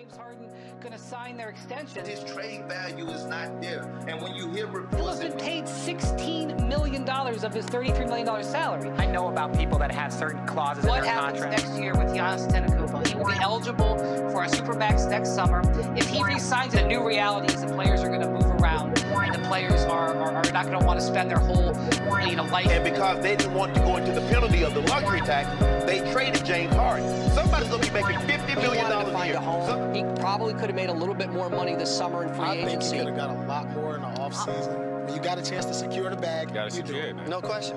Harden going to sign their extension. His trade value is not there. And when you hear reports... Bill has been paid $16 million of his $33 million salary. I know about people that have certain clauses in their contract. What happens next year with Giannis Antetokounmpo? He will be eligible for a Supermax next summer. If he resigns, the new reality is the players are going to move around, and the players are not going to want to spend their whole life. And because they didn't want to go into the penalty of the luxury tax, they traded James Harden. Somebody's going to be making $50 million a year. He probably could have made a little bit more money this summer in free agency. I think he could have got a lot more in the offseason. When you got a chance to secure the bag, you got to secure it, man. No question.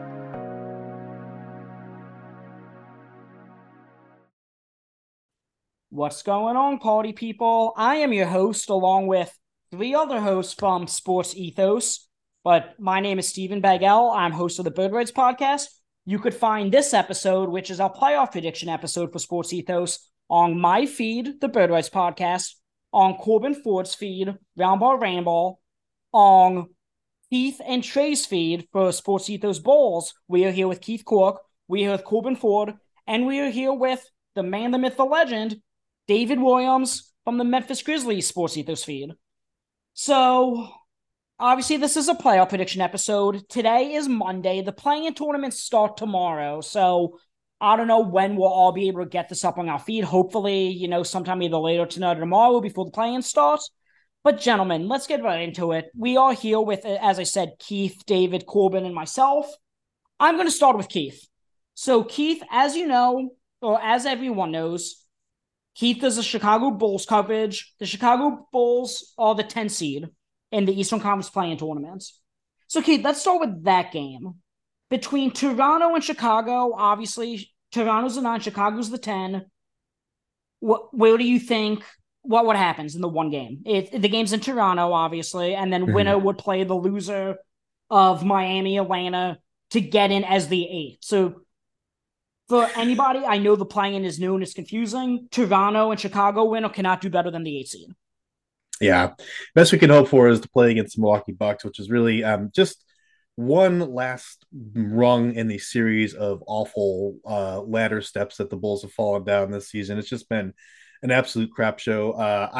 What's going on, party people? I am your host, along with three other hosts from Sports Ethos, but my name is Stephen Bagel. I'm host of the Bird Rights podcast. You could find this episode, which is our playoff prediction episode for Sports Ethos, on my feed, the Bird Rights podcast, on Corbin Ford's feed, Roundball Rainball, on Keith and Trey's feed for Sports Ethos Bulls. We are here with Keith Cork, we are here with Corbin Ford, and we are here with the man, the myth, the legend, David Williams from the Memphis Grizzlies Sports Ethos feed. So, obviously, this is a playoff prediction episode. Today is Monday. The play-in tournaments start tomorrow, so I don't know when we'll all be able to get this up on our feed. Hopefully, sometime either later tonight or tomorrow before the play-in starts. But, gentlemen, let's get right into it. We are here with, as I said, Keith, David, Corbin, and myself. I'm going to start with Keith. So, Keith, as you know, or as everyone knows, Keith does the Chicago Bulls coverage. The Chicago Bulls are the 10 seed in the Eastern Conference play-in tournaments. So, Keith, let's start with that game. Between Toronto and Chicago, obviously, Toronto's the 9, Chicago's the 10. Where do you think, what happens in the one game? The game's in Toronto, obviously, and then winner would play the loser of Miami, Atlanta to get in as the 8. So, for anybody, I know the play-in is new and it's confusing. Toronto and Chicago winner cannot do better than the 8 seed. Yeah. Best we can hope for is to play against the Milwaukee Bucks, which is really just one last rung in the series of awful ladder steps that the Bulls have fallen down this season. It's just been an absolute crap show.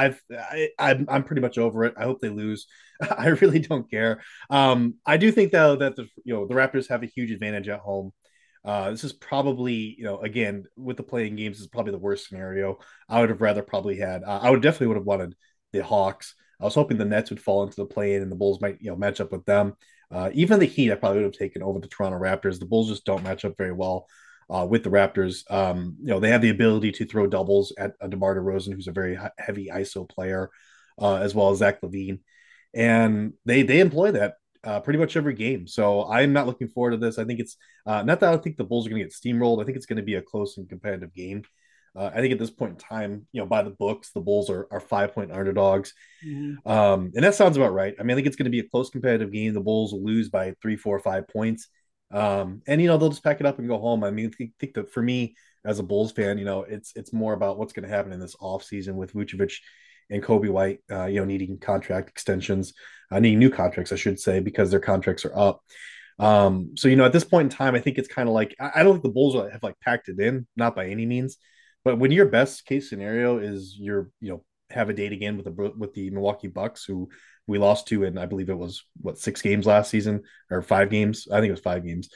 I'm pretty much over it. I hope they lose. I really don't care. I do think though that the Raptors have a huge advantage at home. This is probably, again, with the playing games, this is probably the worst scenario. I would have rather probably had, I would definitely would have wanted the Hawks. I was hoping the Nets would fall into the play-in and the Bulls might, match up with them. Even the Heat, I probably would have taken over the Toronto Raptors. The Bulls just don't match up very well with the Raptors. They have the ability to throw doubles at DeMar DeRozan, who's a very heavy ISO player, as well as Zach LaVine. And they employ that pretty much every game. So I'm not looking forward to this. I think it's not that I think the Bulls are going to get steamrolled. I think it's going to be a close and competitive game. I think at this point in time, by the books, the Bulls are 5-point underdogs. Mm-hmm. And that sounds about right. I mean, I think it's going to be a close competitive game. The Bulls will lose by 3, 4, 5 points. And, they'll just pack it up and go home. I mean, I think that for me as a Bulls fan, it's more about what's going to happen in this offseason with Vucevic and Kobe White, needing contract extensions, needing new contracts, I should say, because their contracts are up. So, at this point in time, I think it's kind of like, I don't think the Bulls have packed it in, not by any means. But when your best case scenario is have a date again with the Milwaukee Bucks, who we lost to, and I believe it was 6 games last season or 5 games. I think it was 5 games.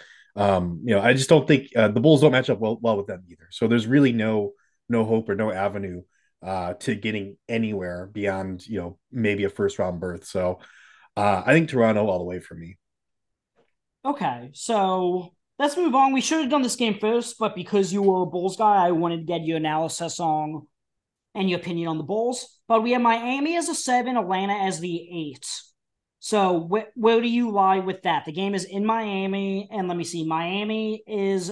I just don't think the Bulls don't match up well with them either. So there's really no hope or no avenue to getting anywhere beyond maybe a first round berth. So I think Toronto all the way for me. Okay, so let's move on. We should have done this game first, but because you were a Bulls guy, I wanted to get your analysis on and your opinion on the Bulls. But we have Miami as a 7, Atlanta as the 8. So where do you lie with that? The game is in Miami, and let me see. Miami is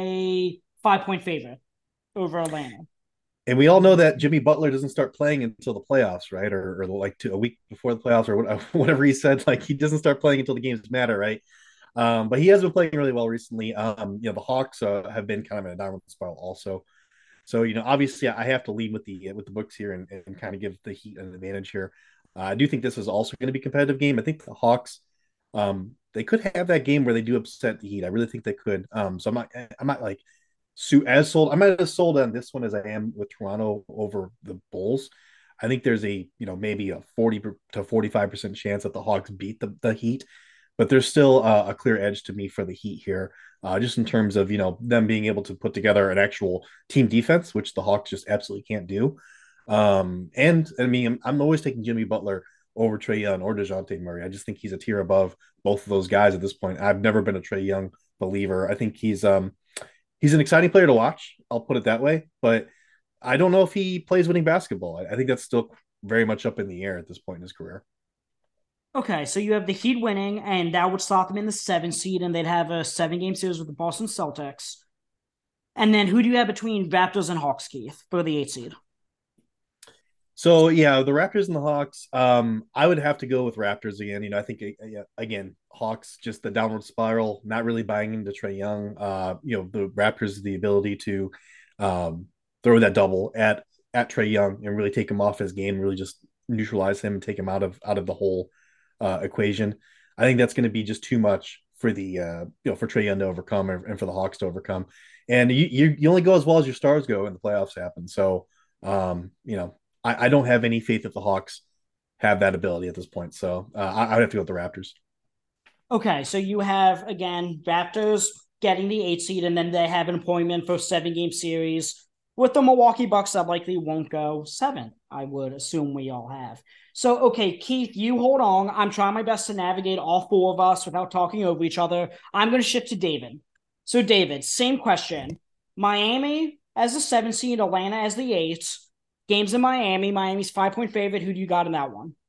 a 5-point favorite over Atlanta. And we all know that Jimmy Butler doesn't start playing until the playoffs, right? Or a week before the playoffs, or whatever he said. He doesn't start playing until the games matter, right? But he has been playing really well recently. The Hawks have been kind of in a downward spiral also. So, obviously I have to lead with the books here and kind of give the Heat an advantage here. I do think this is also going to be a competitive game. I think the Hawks, they could have that game where they do upset the Heat. I really think they could. So I'm not as sold. I'm not as sold on this one as I am with Toronto over the Bulls. I think there's a maybe a 40 to 45% chance that the Hawks beat the Heat, but there's still a clear edge to me for the Heat here, just in terms of them being able to put together an actual team defense, which the Hawks just absolutely can't do. And I mean, I'm always taking Jimmy Butler over Trae Young or DeJounte Murray. I just think he's a tier above both of those guys at this point. I've never been a Trae Young believer. I think he's an exciting player to watch. I'll put it that way, but I don't know if he plays winning basketball. I think that's still very much up in the air at this point in his career. Okay, so you have the Heat winning, and that would slot them in the 7th seed, and they'd have a 7-game series with the Boston Celtics. And then who do you have between Raptors and Hawks, Keith, for the 8th seed? So yeah, the Raptors and the Hawks. I would have to go with Raptors again. I think again Hawks just the downward spiral, not really buying into Trae Young. The Raptors the ability to throw that double at Trae Young and really take him off his game, really just neutralize him and take him out of the whole equation. I think that's going to be just too much for the for Trae Young to overcome and for the Hawks to overcome. And you only go as well as your stars go, and the playoffs happen. So I don't have any faith that the Hawks have that ability at this point. So I would have to go with the Raptors. Okay, so you have, again, Raptors getting the 8th seed, and then they have an appointment for a 7-game series with the Milwaukee Bucks that likely won't go 7, I would assume we all have. So, okay, Keith, you hold on. I'm trying my best to navigate all 4 of us without talking over each other. I'm going to shift to David. So, David, same question. Miami as the 7th seed, Atlanta as the 8th. Games in Miami. Miami's 5-point favorite. Who do you got in that one?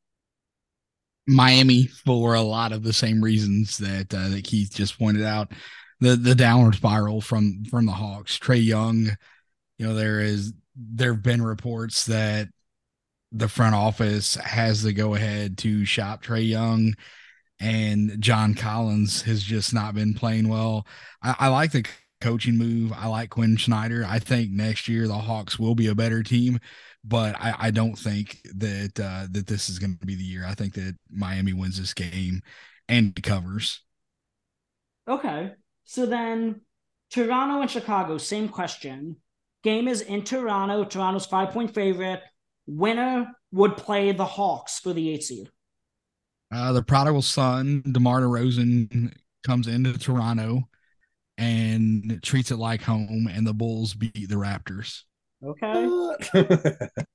Miami, for a lot of the same reasons that Keith just pointed out. The downward spiral from the Hawks. Trae Young, there have been reports that the front office has the go ahead to shop Trae Young, and John Collins has just not been playing well. I like the coaching move. I like Quinn Snyder. I think next year the Hawks will be a better team, but I don't think that that this is going to be the year. I think that Miami wins this game and covers. Okay. So then Toronto and Chicago, same question. Game is in Toronto. Toronto's 5-point favorite. Winner would play the Hawks for the 8th seed. The prodigal son, DeMar DeRozan, comes into Toronto and treats it like home, and the Bulls beat the Raptors. Okay.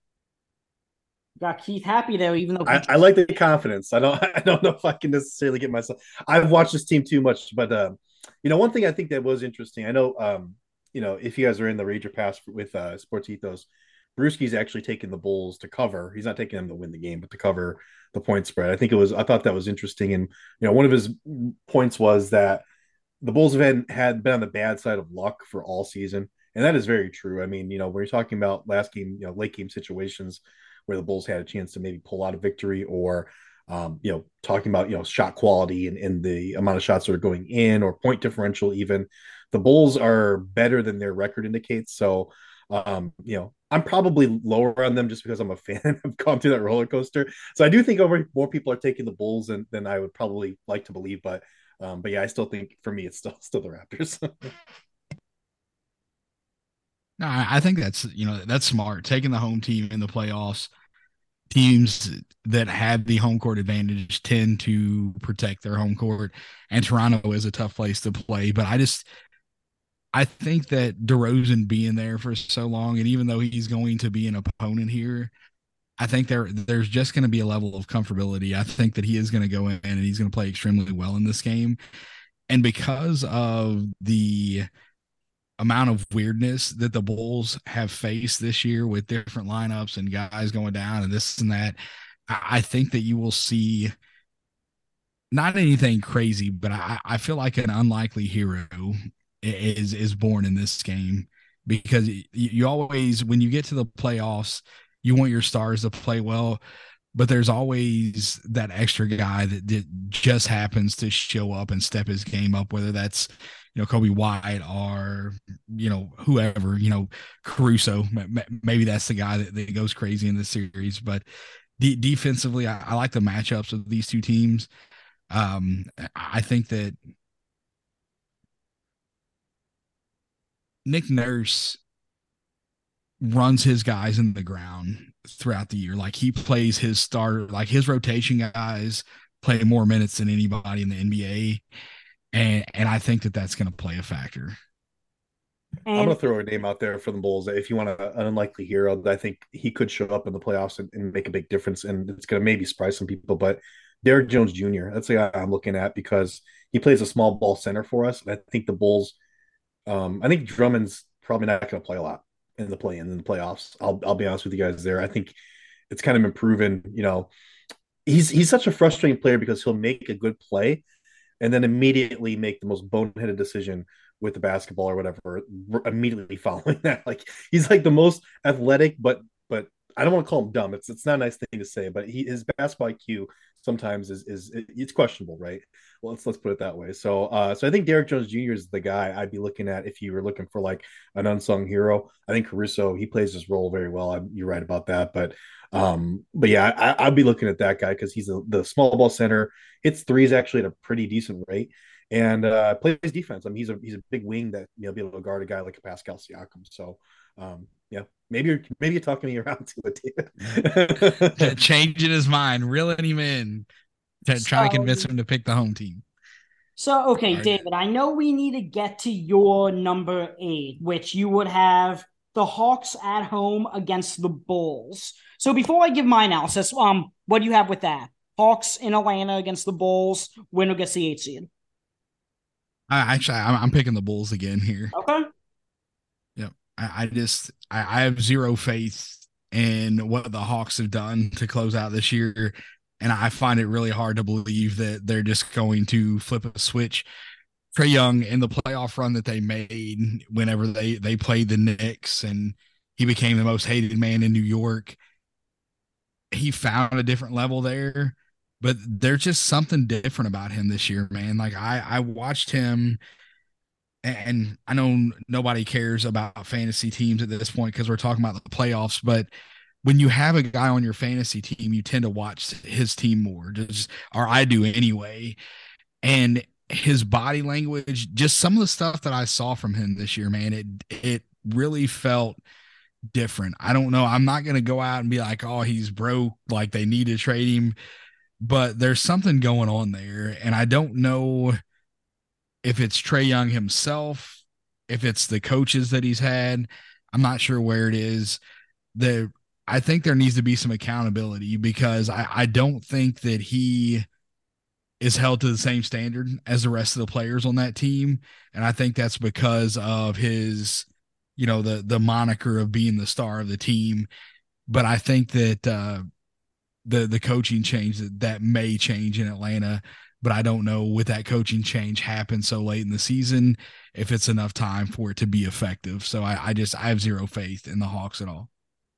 Got Keith happy there, even though I like the confidence. I don't know if I can necessarily get myself. I've watched this team too much, but one thing I think that was interesting. I know if you guys are in the Rager Pass with Sports Ethos, Brewski's actually taking the Bulls to cover. He's not taking them to win the game, but to cover the point spread. I thought that was interesting. And one of his points was that the Bulls had been on the bad side of luck for all season. And that is very true. I mean, when you're talking about last game, late game situations where the Bulls had a chance to maybe pull out a victory, or, talking about, shot quality and the amount of shots that are going in, or point differential, even the Bulls are better than their record indicates. So, I'm probably lower on them just because I'm a fan. I've gone through that roller coaster. So I do think more people are taking the Bulls than I would probably like to believe. But yeah, I still think for me, it's still the Raptors. No, I think that's smart. Taking the home team in the playoffs. Teams that have the home court advantage tend to protect their home court, and Toronto is a tough place to play. But I think that DeRozan being there for so long, and even though he's going to be an opponent here, I think there's just going to be a level of comfortability. I think that he is going to go in and he's going to play extremely well in this game. And because of the amount of weirdness that the Bulls have faced this year with different lineups and guys going down and this and that, I think that you will see not anything crazy, but I feel like an unlikely hero is born in this game, because you always, when you get to the playoffs, you want your stars to play well, but there's always that extra guy that just happens to show up and step his game up, whether that's, Kobe White or, whoever, Caruso, maybe that's the guy that goes crazy in this series. But defensively, I like the matchups of these two teams. I think that Nick Nurse runs his guys in the ground throughout the year. Like he plays his starter, like his rotation guys play more minutes than anybody in the NBA. And I think that that's going to play a factor. I'm going to throw a name out there for the Bulls. If you want an unlikely hero, I think he could show up in the playoffs and make a big difference. And it's going to maybe surprise some people, but Derrick Jones Jr., that's the guy I'm looking at because he plays a small ball center for us. And I think the Bulls, I think Drummond's probably not going to play a lot in the playoffs. I'll be honest with you guys there. I think it's kind of been proven, he's such a frustrating player because he'll make a good play and then immediately make the most boneheaded decision with the basketball or whatever immediately following that. Like he's like the most athletic, but I don't want to call him dumb. It's not a nice thing to say, but his basketball IQ sometimes is it's questionable, right? Well, let's put it that way. So I think Derrick Jones Jr. is the guy I'd be looking at if you were looking for like an unsung hero. I think Caruso, he plays his role very well. You're right about that, but yeah, I'd be looking at that guy because he's the small ball center. Hits threes actually at a pretty decent rate and plays defense. I mean, he's a big wing that be able to guard a guy like a Pascal Siakam. So yeah, maybe you're talking me around to it. Changing his mind, reeling him in, trying to convince him to pick the home team. So, okay, David, I know we need to get to your number 8, which you would have the Hawks at home against the Bulls. So before I give my analysis, what do you have with that? Hawks in Atlanta against the Bulls, winner gets the 8 seed. I'm picking the Bulls again here. Okay. Yep. I have zero faith in what the Hawks have done to close out this year. And I find it really hard to believe that they're just going to flip a switch. Trae Young in the playoff run that they made whenever they played the Knicks and he became the most hated man in New York. He found a different level there, but there's just something different about him this year, man. Like I watched him, and I know nobody cares about fantasy teams at this point because we're talking about the playoffs, but when you have a guy on your fantasy team, you tend to watch his team more, or I do anyway. And his body language, just some of the stuff that I saw from him this year, man, it really felt different. I don't know. I'm not going to go out and be like, oh, he's broke, like they need to trade him, but there's something going on there. And I don't know if it's Trae Young himself, if it's the coaches that he's had. I'm not sure where it is. I think there needs to be some accountability because I don't think that he is held to the same standard as the rest of the players on that team. And I think that's because of his, the moniker of being the star of the team. But I think that the coaching change that may change in Atlanta, but I don't know with that coaching change happen so late in the season, if it's enough time for it to be effective. So I have zero faith in the Hawks at all.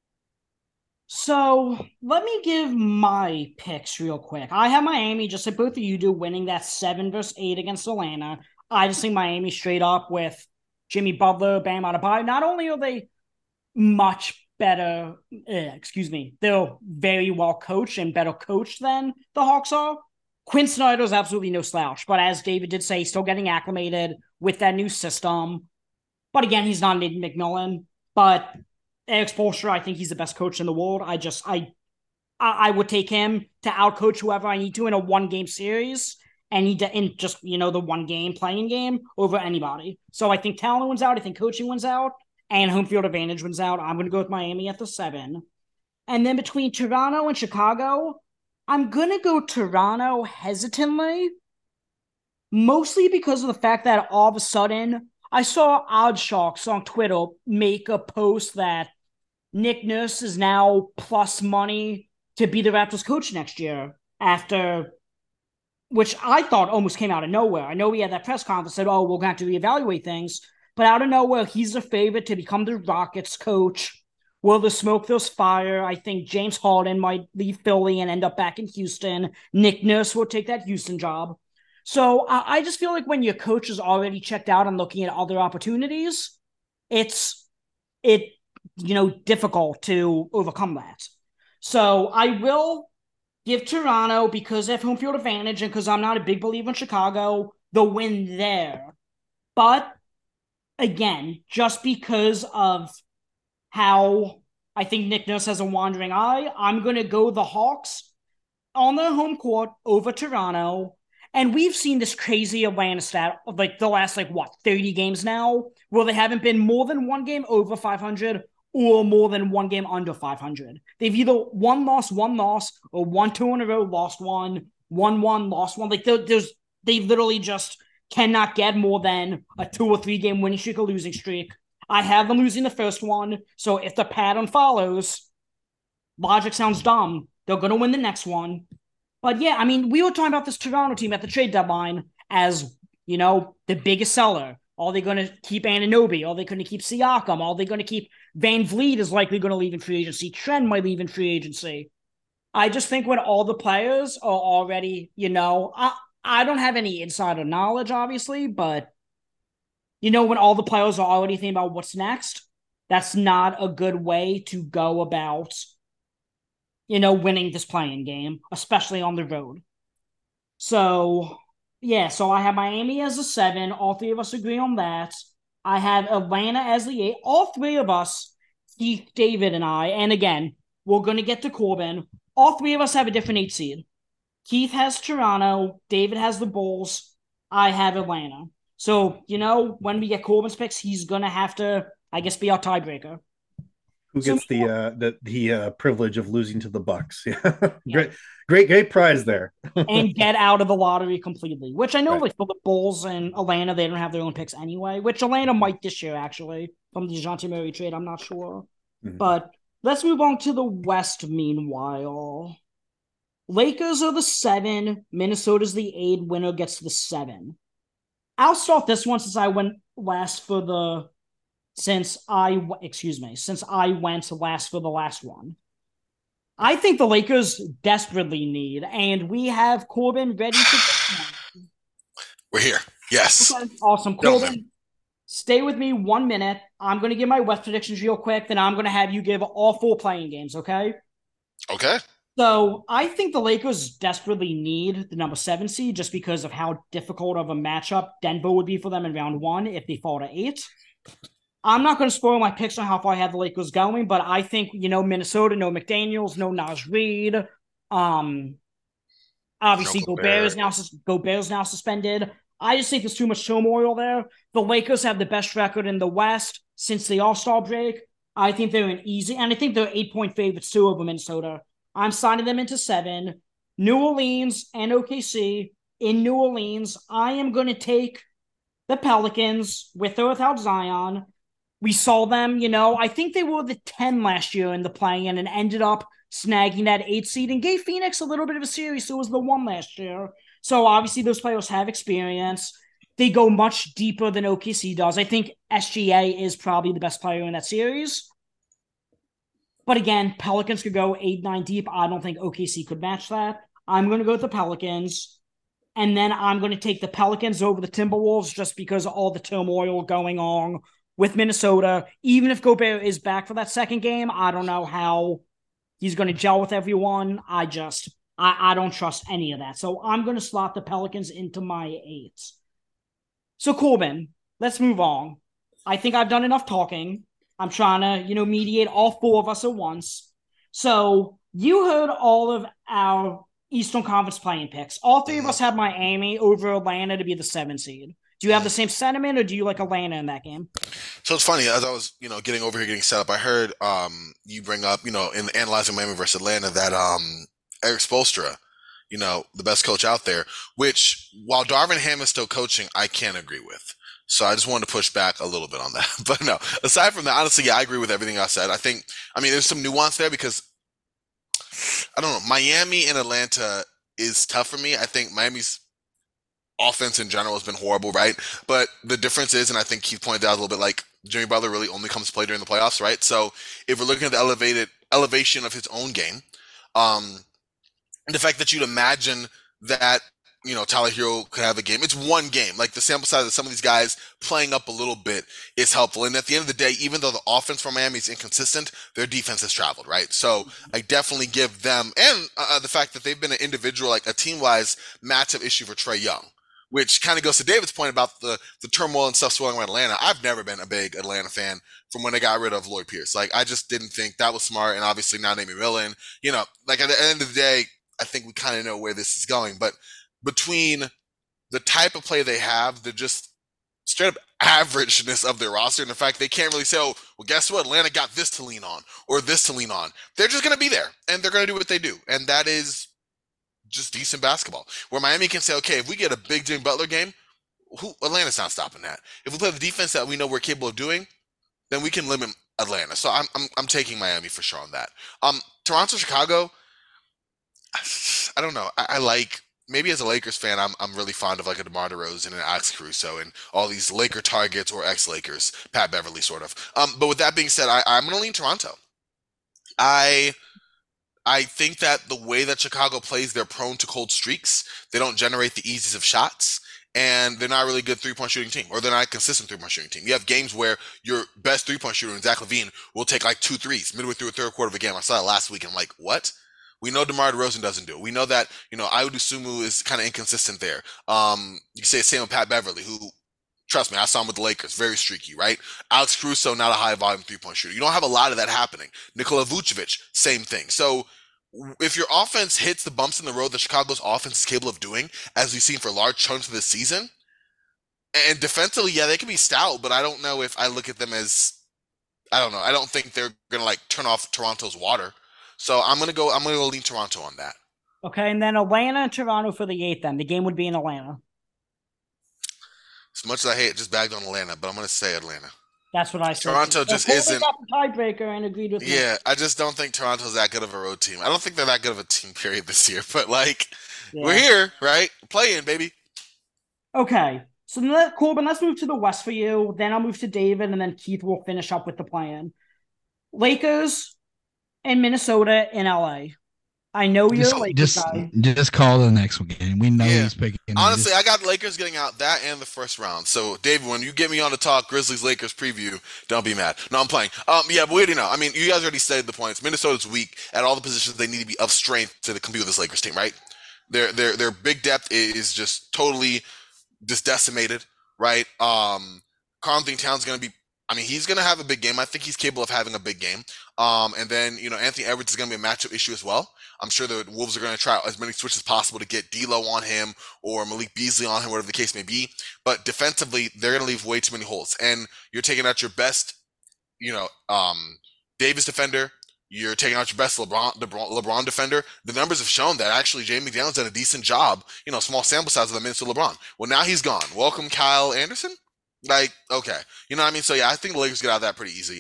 So let me give my picks real quick. I have Miami, just like both of you do, winning that 7-8 against Atlanta. I just think Miami straight up with Jimmy Butler, Bam Adebayo. Not only are they much better, they're very well coached and better coached than the Hawks are. Quinn Snyder's absolutely no slouch, but as David did say, he's still getting acclimated with that new system. But again, he's not Nathan McMillan. But Eric Spoelstra, I think he's the best coach in the world. I would take him to outcoach whoever I need to in a 1-game series, and in just the 1-game playing game over anybody. So I think talent wins out. I think coaching wins out, and home field advantage wins out. I'm going to go with Miami at the 7, and then between Toronto and Chicago, I'm going to go Toronto hesitantly, mostly because of the fact that all of a sudden I saw OddsSharks on Twitter make a post that Nick Nurse is now plus money to be the Raptors coach next year which I thought almost came out of nowhere. I know we had that press conference said, oh, we're going to have to reevaluate things, but out of nowhere, he's a favorite to become the Rockets coach. Will the smoke there's fire? I think James Harden might leave Philly and end up back in Houston. Nick Nurse will take that Houston job. So I just feel like when your coach is already checked out and looking at other opportunities, it's difficult to overcome that. So I will give Toronto, because they have home field advantage and because I'm not a big believer in Chicago, the win there. But again, just because of how I think Nick Nurse has a wandering eye, I'm going to go the Hawks on their home court over Toronto. And we've seen this crazy Atlanta stat of like the last 30 games now, where they haven't been more than one game over 500 or more than one game under 500. They've either one loss, or won 2 in a row, lost one, won one, lost one. Like they literally just cannot get more than a 2 or 3 game winning streak or losing streak. I have them losing the first one, so if the pattern follows, logic sounds dumb. They're going to win the next one. But yeah, I mean, we were talking about this Toronto team at the trade deadline as, the biggest seller. Are they going to keep Anunoby? Are they going to keep Siakam? Are they going to keep Van Vliet is likely going to leave in free agency? Trent might leave in free agency. I just think when all the players are already, I don't have any insider knowledge, obviously, but, when all the players are already thinking about what's next, that's not a good way to go about, winning this playing game, especially on the road. So, yeah, so I have Miami as a 7. All 3 of us agree on that. I have Atlanta as the 8. All 3 of us, Keith, David, and I, and again, we're going to get to Corbin. All 3 of us have a different 8 seed. Keith has Toronto. David has the Bulls. I have Atlanta. So, when we get Corbin's picks, he's going to have to, I guess, be our tiebreaker. Who gets the privilege of losing to the Bucks? Yeah. Great prize there. And get out of the lottery completely, which I know, for the Bulls and Atlanta, they don't have their own picks anyway, which Atlanta might this year, actually, from the DeJounte Murray trade. I'm not sure. Mm-hmm. But let's move on to the West, meanwhile. Lakers are the 7. Minnesota's the 8. Winner gets the 7. I'll start this one since I went last for the since I went last for the last one. I think the Lakers desperately need, and we have Corbin ready to. We're here. Yes. Okay, awesome. Corbin, stay with me 1 minute. I'm going to give my West predictions real quick, then I'm going to have you give all 4 playing games, okay? Okay. So I think the Lakers desperately need the number 7 seed just because of how difficult of a matchup Denver would be for them in round 1 if they fall to 8. I'm not going to spoil my picks on how far I have the Lakers going, but I think, Minnesota, no McDaniels, no Naz Reid. Obviously, Gobert is now suspended. I just think there's too much turmoil there. The Lakers have the best record in the West since the All-Star break. I think they're an easy, and I think they're 8-point favorites too over Minnesota. I'm signing them into 7. New Orleans and OKC. In New Orleans, I am going to take the Pelicans with or without Zion. We saw them, I think they were the 10 last year in the play-in and ended up snagging that 8 seed and gave Phoenix a little bit of a series. So it was the 1 last year. So obviously those players have experience. They go much deeper than OKC does. I think SGA is probably the best player in that series. But again, Pelicans could go 8-9 deep. I don't think OKC could match that. I'm going to go with the Pelicans. And then I'm going to take the Pelicans over the Timberwolves just because of all the turmoil going on with Minnesota. Even if Gobert is back for that second game, I don't know how he's going to gel with everyone. I don't trust any of that. So I'm going to slot the Pelicans into my 8. So Corbin, let's move on. I think I've done enough talking. I'm trying to, mediate all 4 of us at once. So you heard all of our Eastern Conference playing picks. All 3 of us have Miami over Atlanta to be the 7 seed. Do you have the same sentiment, or do you like Atlanta in that game? So it's funny, as I was, getting over here, getting set up, I heard you bring up, in analyzing Miami versus Atlanta, that Eric Spoelstra, the best coach out there, which, while Darvin Ham is still coaching, I can't agree with. So I just wanted to push back a little bit on that. But no, aside from that, honestly, yeah, I agree with everything I said. There's some nuance there because, I don't know, Miami and Atlanta is tough for me. I think Miami's offense in general has been horrible, right? But the difference is, and I think Keith pointed out a little bit, like Jimmy Butler really only comes to play during the playoffs, right? So if we're looking at the elevation of his own game, the fact that you'd imagine that, Tyler Hero could have a game. It's one game. Like the sample size of some of these guys playing up a little bit is helpful. And at the end of the day, even though the offense for Miami is inconsistent, their defense has traveled, right? So I definitely give them, and the fact that they've been an individual, like a team-wise matchup issue for Trae Young, which kind of goes to David's point about the turmoil and stuff swirling around Atlanta. I've never been a big Atlanta fan from when they got rid of Lloyd Pierce. Like, I just didn't think that was smart. And obviously now Nate McMillan, you know, like at the end of the day, I think we kind of know where this is going. But between the type of play they have, the just straight up averageness of their roster, and the fact they can't really say, oh, well, guess what? Atlanta got this to lean on or this to lean on. They're just going to be there, and they're going to do what they do. And that is just decent basketball. Where Miami can say, okay, if we get a big Jimmy Butler game, Atlanta's not stopping that. If we play the defense that we know we're capable of doing, then we can limit Atlanta. So I'm taking Miami for sure on that. Toronto, Chicago, I don't know. I like, maybe as a Lakers fan, I'm really fond of like a DeMar DeRozan and Alex Caruso and all these Laker targets or ex-Lakers, Pat Beverly sort of. But with that being said, I'm going to lean Toronto. I think that the way that Chicago plays, they're prone to cold streaks. They don't generate the easiest of shots, and they're not really a good three-point shooting team, or they're not a consistent three-point shooting team. You have games where your best three-point shooter, Zach LaVine, will take like 2 threes midway through a third quarter of a game. I saw that last week, and I'm like, what? We know DeMar DeRozan doesn't do it. We know that, you know, Ayo Dosunmu is kind of inconsistent there. You say the same with Pat Beverly, who, trust me, I saw him with the Lakers, very streaky, right? Alex Caruso, not a high-volume three-point shooter. You don't have a lot of that happening. Nikola Vucevic, same thing. So if your offense hits the bumps in the road that Chicago's offense is capable of doing, as we've seen for large chunks of this season, and defensively, yeah, they can be stout, but I don't know if I look at them as, I don't know. I don't think they're going to like turn off Toronto's water. So I'm gonna go lean Toronto on that. Okay, and then Atlanta and Toronto for the 8th. Then the game would be in Atlanta. As much as I hate it, just bagged on Atlanta, but I'm gonna say Atlanta. That's what I said. Toronto just isn't got the tiebreaker and agreed with me. Yeah, I just don't think Toronto's that good of a road team. I don't think they're that good of a team, period, this year. But like, we're here, right? Play in, baby. Okay, so then Corbin, let's move to the West for you. Then I'll move to David, and then Keith will finish up with the plan. Lakers in Minnesota and LA. I know you're a Lakers guy. Just call the next one game. We know he's picking. Honestly, I got Lakers getting out that and the first round. So, David, when you get me on to talk Grizzlies-Lakers preview, don't be mad. No, I'm playing. Yeah, but we already know. I mean, you guys already stated the points. Minnesota's weak at all the positions. They need to be of strength to compete with this Lakers team, right? Their big depth is just totally just decimated, right? Karl-Anthony Towns going to be, I mean, he's going to have a big game. I think he's capable of having a big game. And then, you know, Anthony Edwards is going to be a matchup issue as well. I'm sure the Wolves are going to try as many switches as possible to get D'Lo on him or Malik Beasley on him, whatever the case may be. But defensively, they're going to leave way too many holes. And you're taking out your best, you know, Davis defender. You're taking out your best LeBron defender. The numbers have shown that actually Jamie McDaniels done a decent job, you know, small sample size of the minutes of LeBron. Well, now he's gone. Welcome, Kyle Anderson. Like, okay. You know what I mean? So, yeah, I think the Lakers get out of that pretty easy.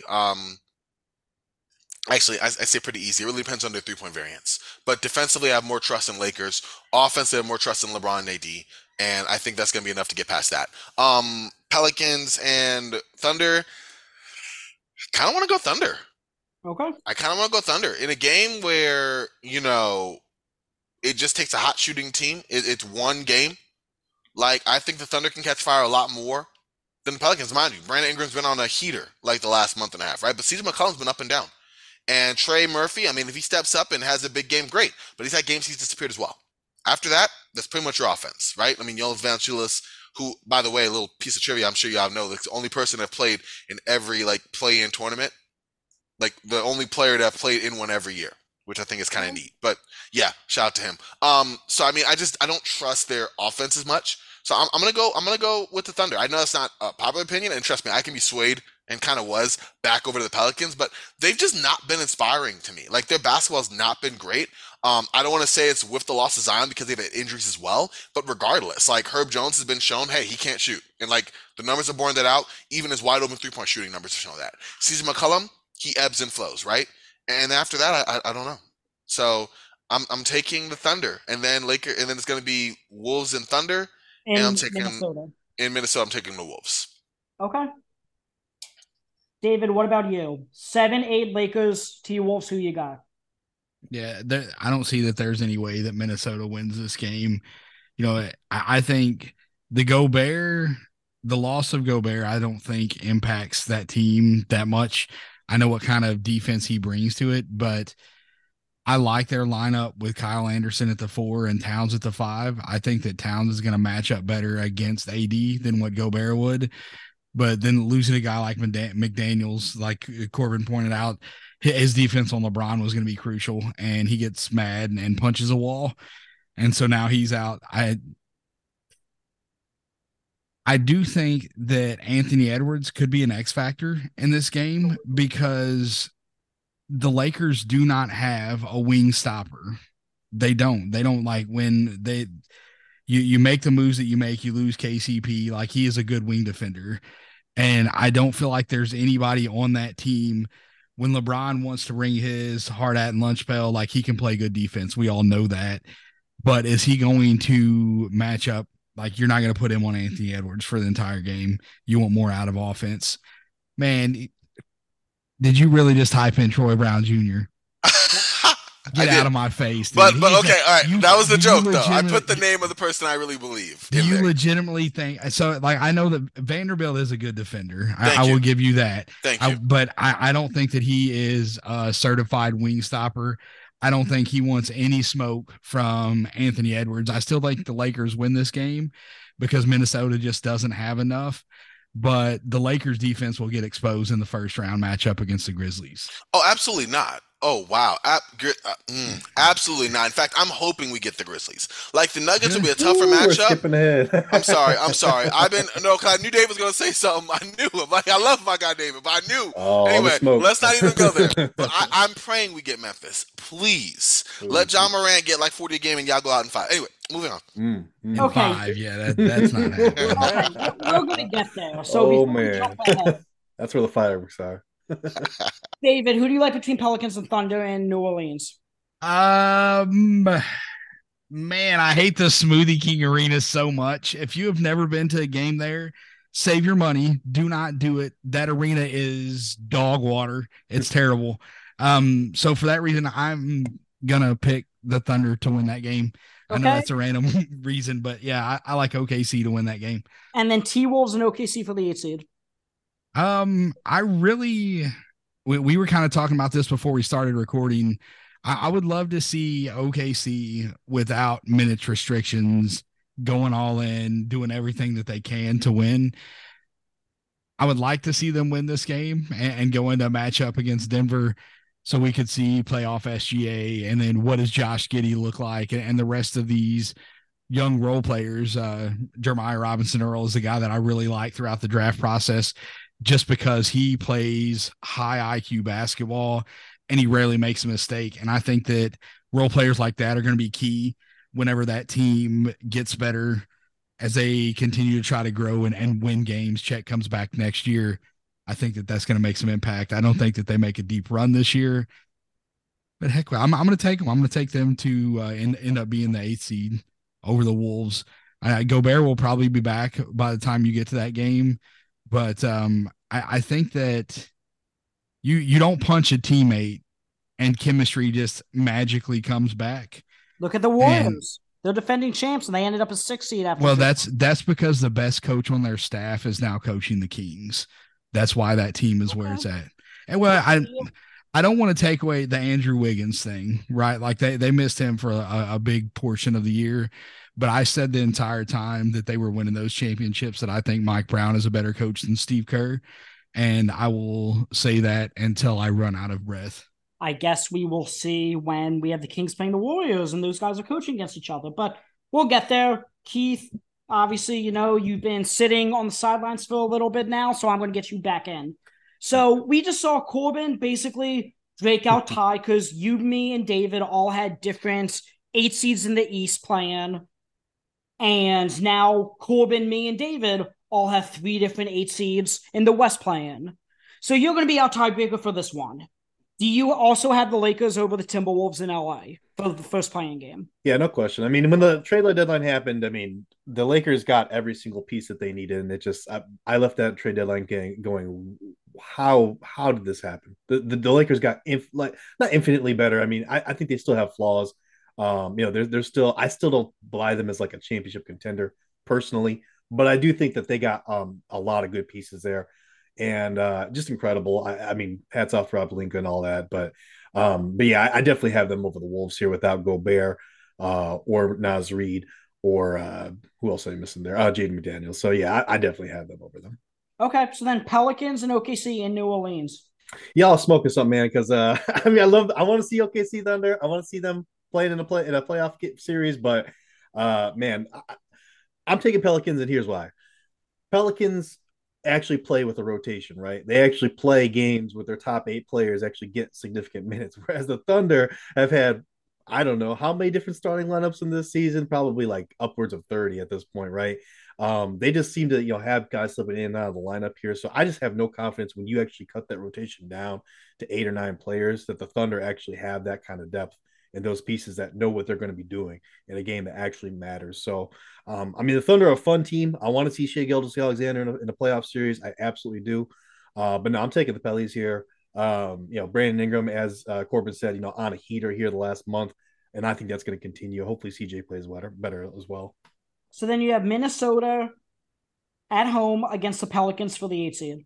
Actually, I say pretty easy. It really depends on their three-point variance. But defensively, I have more trust in Lakers. Offensively, I have more trust in LeBron and AD. And I think that's going to be enough to get past that. Pelicans and Thunder, kind of want to go Thunder. Okay. I kind of want to go Thunder. In a game where, you know, it just takes a hot shooting team. It's one game. Like, I think the Thunder can catch fire a lot more than the Pelicans, mind you. Brandon Ingram's been on a heater like the last month and a half, right? But CJ McCollum's been up and down. And Trey Murphy, I mean, if he steps up and has a big game, great. But he's had games he's disappeared as well. After that, that's pretty much your offense, right? I mean, Jonas Valanciunas, who, by the way, a little piece of trivia, I'm sure y'all know, the only person that played in every, like, play-in tournament. Like, the only player that played in one every year, which I think is kind of neat. But, yeah, shout out to him. So, I mean, I don't trust their offense as much. So I'm gonna go with the Thunder. I know that's not a popular opinion, and trust me, I can be swayed and kind of was back over to the Pelicans, but they've just not been inspiring to me. Like, their basketball has not been great. I don't want to say it's with the loss of Zion because they've had injuries as well, but regardless, like, Herb Jones has been shown, hey, he can't shoot. And, like, the numbers have borne that out. Even his wide open three-point shooting numbers have shown that. CJ McCollum, he ebbs and flows, right? And after that, I don't know. So I'm taking the Thunder, and then it's going to be Wolves and Thunder. And I'm taking Minnesota. In Minnesota, I'm taking the Wolves. Okay. David, what about you? 7-8 Lakers, T-Wolves, who you got? Yeah, I don't see that there's any way that Minnesota wins this game. You know, I think the loss of Gobert, I don't think impacts that team that much. I know what kind of defense he brings to it, but I like their lineup with Kyle Anderson at the 4 and Towns at the 5. I think that Towns is going to match up better against AD than what Gobert would. But then losing a guy like McDaniels, like Corbin pointed out, his defense on LeBron was going to be crucial, and he gets mad and punches a wall. And so now he's out. I do think that Anthony Edwards could be an X factor in this game because the Lakers do not have a wing stopper. They don't like when you make the moves that you make, you lose KCP. Like, he is a good wing defender. And I don't feel like there's anybody on that team when LeBron wants to bring his hard hat and lunch bell, like, he can play good defense. We all know that. But is he going to match up? Like, you're not going to put him on Anthony Edwards for the entire game. You want more out of offense. Man, did you really just type in Troy Brown Jr.? Get out of my face. Dude. But okay, all right. That was the joke, though. I put the name of the person I really believe. Do you legitimately think so? Like, I know that Vanderbilt is a good defender. I will give you that. Thank you. But I don't think that he is a certified wing stopper. I don't think he wants any smoke from Anthony Edwards. I still think the Lakers win this game because Minnesota just doesn't have enough. But the Lakers defense will get exposed in the first round matchup against the Grizzlies. Oh, absolutely not. Oh, wow. Absolutely not. In fact, I'm hoping we get the Grizzlies. Like, the Nuggets will be a tougher matchup. I'm sorry. Because I knew Dave was going to say something. I knew him. Like, I love my guy David, but I knew. Anyway, let's not even go there. But I'm praying we get Memphis. Please. Let John Morant get like 40 a game and y'all go out in 5. Anyway, moving on. Okay. 5, yeah, that's not happening. Okay, we're going to get there. So man. That's where the fireworks are. David, who do you like between Pelicans and Thunder in New Orleans? Man, I hate the Smoothie King Arena so much. If you have never been to a game there, save your money. Do not do it. That arena is dog water. It's terrible. So for that reason, I'm gonna pick the Thunder to win that game. I know that's a random reason, but yeah, I like OKC to win that game. And then T-Wolves and OKC for the 8 seed. We were kind of talking about this before we started recording. I would love to see OKC without minutes restrictions going all in, doing everything that they can to win. I would like to see them win this game and go into a matchup against Denver so we could see playoff SGA. And then what does Josh Giddey look like? And the rest of these young role players. Jeremiah Robinson Earl is the guy that I really like throughout the draft process, just because he plays high IQ basketball and he rarely makes a mistake. And I think that role players like that are going to be key whenever that team gets better as they continue to try to grow and win games. Chet comes back next year. I think that that's going to make some impact. I don't think that they make a deep run this year, but heck, I'm going to take them. I'm going to take them to end up being the 8th seed over the Wolves. Gobert will probably be back by the time you get to that game. But I think that you don't punch a teammate and chemistry just magically comes back. Look at the Warriors. They're defending champs, and they ended up a 6th seed after. Well, that's because the best coach on their staff is now coaching the Kings. That's why that team is where it's at. And well, I don't want to take away the Andrew Wiggins thing, right? Like they missed him for a big portion of the year. But I said the entire time that they were winning those championships that I think Mike Brown is a better coach than Steve Kerr. And I will say that until I run out of breath. I guess we will see when we have the Kings playing the Warriors and those guys are coaching against each other. But we'll get there. Keith, obviously, you've been sitting on the sidelines for a little bit now, so I'm going to get you back in. So we just saw Corbin basically break out tie because you, me, and David all had different 8 seeds in the East playing. And now Corbin, me, and David all have 3 different 8 seeds in the West playing. So you're going to be our tiebreaker for this one. Do you also have the Lakers over the Timberwolves in LA for the first playing game? Yeah, no question. I mean, when the trade deadline happened, I mean, the Lakers got every single piece that they needed, and it just I left that trade deadline game going, how did this happen? The Lakers got not infinitely better. I mean, I think they still have flaws. There's still, I still don't buy them as like a championship contender personally, but I do think that they got a lot of good pieces there. and just incredible. I mean, hats off to Rob Pelinka and all that, but yeah, I definitely have them over the Wolves here without Gobert or Naz Reid or who else am I missing there? Jaden McDaniels. So yeah, I definitely have them over them. Okay, so then Pelicans and OKC in New Orleans. Y'all smoking something, man, because I mean, I want to see OKC Thunder. I want to see them playing in a playoff series, but man, I'm taking Pelicans, and here's why. Pelicans actually play with a rotation, right? They actually play games with their top 8 players actually get significant minutes, whereas the Thunder have had, I don't know how many different starting lineups in this season, probably like upwards of 30 at this point, right? They just seem to have guys slipping in and out of the lineup here. So I just have no confidence when you actually cut that rotation down to 8 or 9 players that the Thunder actually have that kind of depth and those pieces that know what they're going to be doing in a game that actually matters. So, I mean, the Thunder are a fun team. I want to see Shai Gilgeous-Alexander in a playoff series. I absolutely do. But no, I'm taking the Pellies here. Brandon Ingram, as Corbin said, on a heater here the last month. And I think that's going to continue. Hopefully CJ plays better as well. So then you have Minnesota at home against the Pelicans for the 8th seed.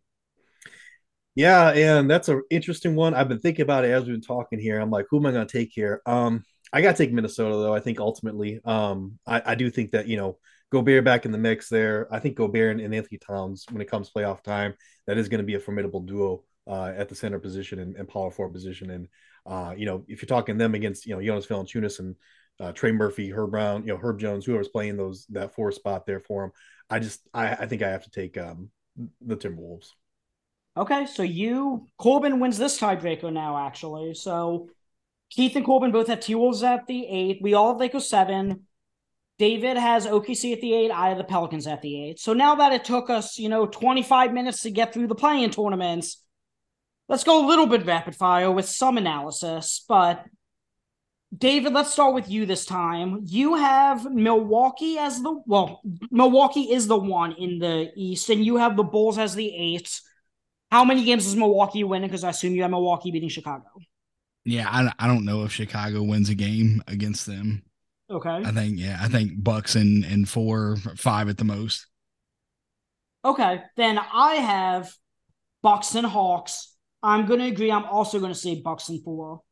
Yeah, and that's an interesting one. I've been thinking about it as we've been talking here. I'm like, who am I going to take here? I got to take Minnesota, though. I think ultimately, I do think that, Gobert back in the mix there. I think Gobert and Anthony Towns, when it comes playoff time, that is going to be a formidable duo at the center position and power forward position. And, if you're talking them against, Jonas Valanciunas and Trey Murphy, Herb Brown, Herb Jones, whoever's playing that 4 spot there for him, I think I have to take the Timberwolves. Okay, so Corbin wins this tiebreaker now, actually. So Keith and Corbin both have T-Wolves at the 8. We all have Lakers 7. David has OKC at the 8. I have the Pelicans at the 8. So now that it took us, 25 minutes to get through the play-in tournaments, let's go a little bit rapid fire with some analysis. But David, let's start with you this time. You have Milwaukee Milwaukee is the 1 in the East, and you have the Bulls as the 8. How many games does Milwaukee win? Because I assume you have Milwaukee beating Chicago. Yeah, I don't know if Chicago wins a game against them. Okay. I think Bucks in 4 or 5 at the most. Okay, then I have Bucks and Hawks. I'm going to agree. I'm also going to say Bucks and 4.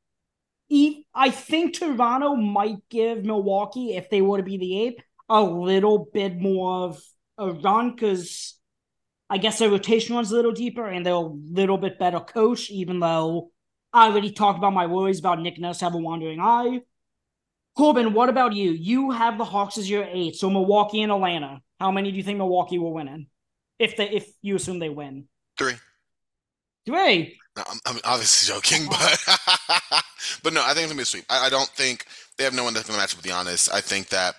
I think Toronto might give Milwaukee, if they were to be the 8th, a little bit more of a run because I guess their rotation runs a little deeper and they're a little bit better coach, even though I already talked about my worries about Nick Nurse have a wandering eye. Corbin, what about you? You have the Hawks as your 8, so Milwaukee and Atlanta. How many do you think Milwaukee will win in? If you assume they win. 3. 3? No, I'm obviously joking, but no, I think it's gonna be a sweep. I don't think they have no one that's gonna match up with Giannis. I think that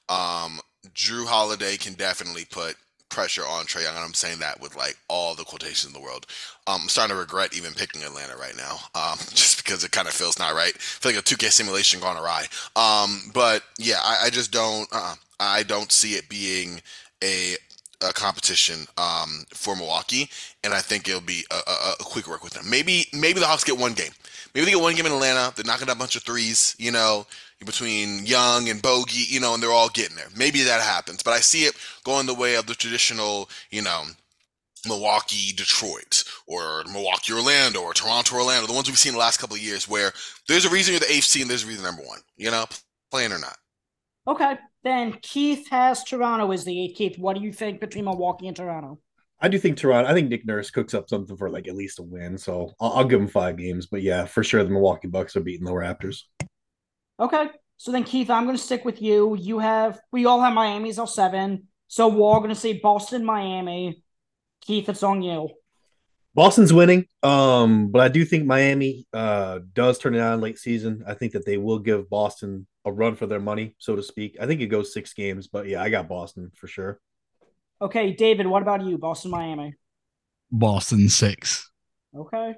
Drew Holiday can definitely put pressure on Trae Young, and I'm saying that with like all the quotations in the world. I'm starting to regret even picking Atlanta right now, just because it kind of feels not right. I feel like a 2K simulation gone awry. But yeah, I just don't. I don't see it being a competition for Milwaukee, and I think it'll be a quick work with them. Maybe the Hawks get 1 game. Maybe they get 1 game in Atlanta. They're knocking out a bunch of threes, between Young and Bogey, and they're all getting there. Maybe that happens, but I see it going the way of the traditional, Milwaukee, Detroit, or Milwaukee, Orlando, or Toronto, Orlando, the ones we've seen the last couple of years, where there's a reason you're the 8th seed and there's a reason number 1, playing or not. Okay, then Keith has Toronto as the 8th. Keith, what do you think between Milwaukee and Toronto? I do think Toronto. I think Nick Nurse cooks up something for like at least a win, so I'll give him 5 games. But yeah, for sure, the Milwaukee Bucks are beating the Raptors. Okay, so then Keith, I'm going to stick with you. We all have Miami's our 7, so we're all going to say Boston, Miami. Keith, it's on you. Boston's winning, but I do think Miami does turn it on late season. I think that they will give Boston a run for their money, so to speak. I think it goes 6 games, but yeah, I got Boston for sure. Okay, David, what about you? Boston, Miami. Boston 6. Okay.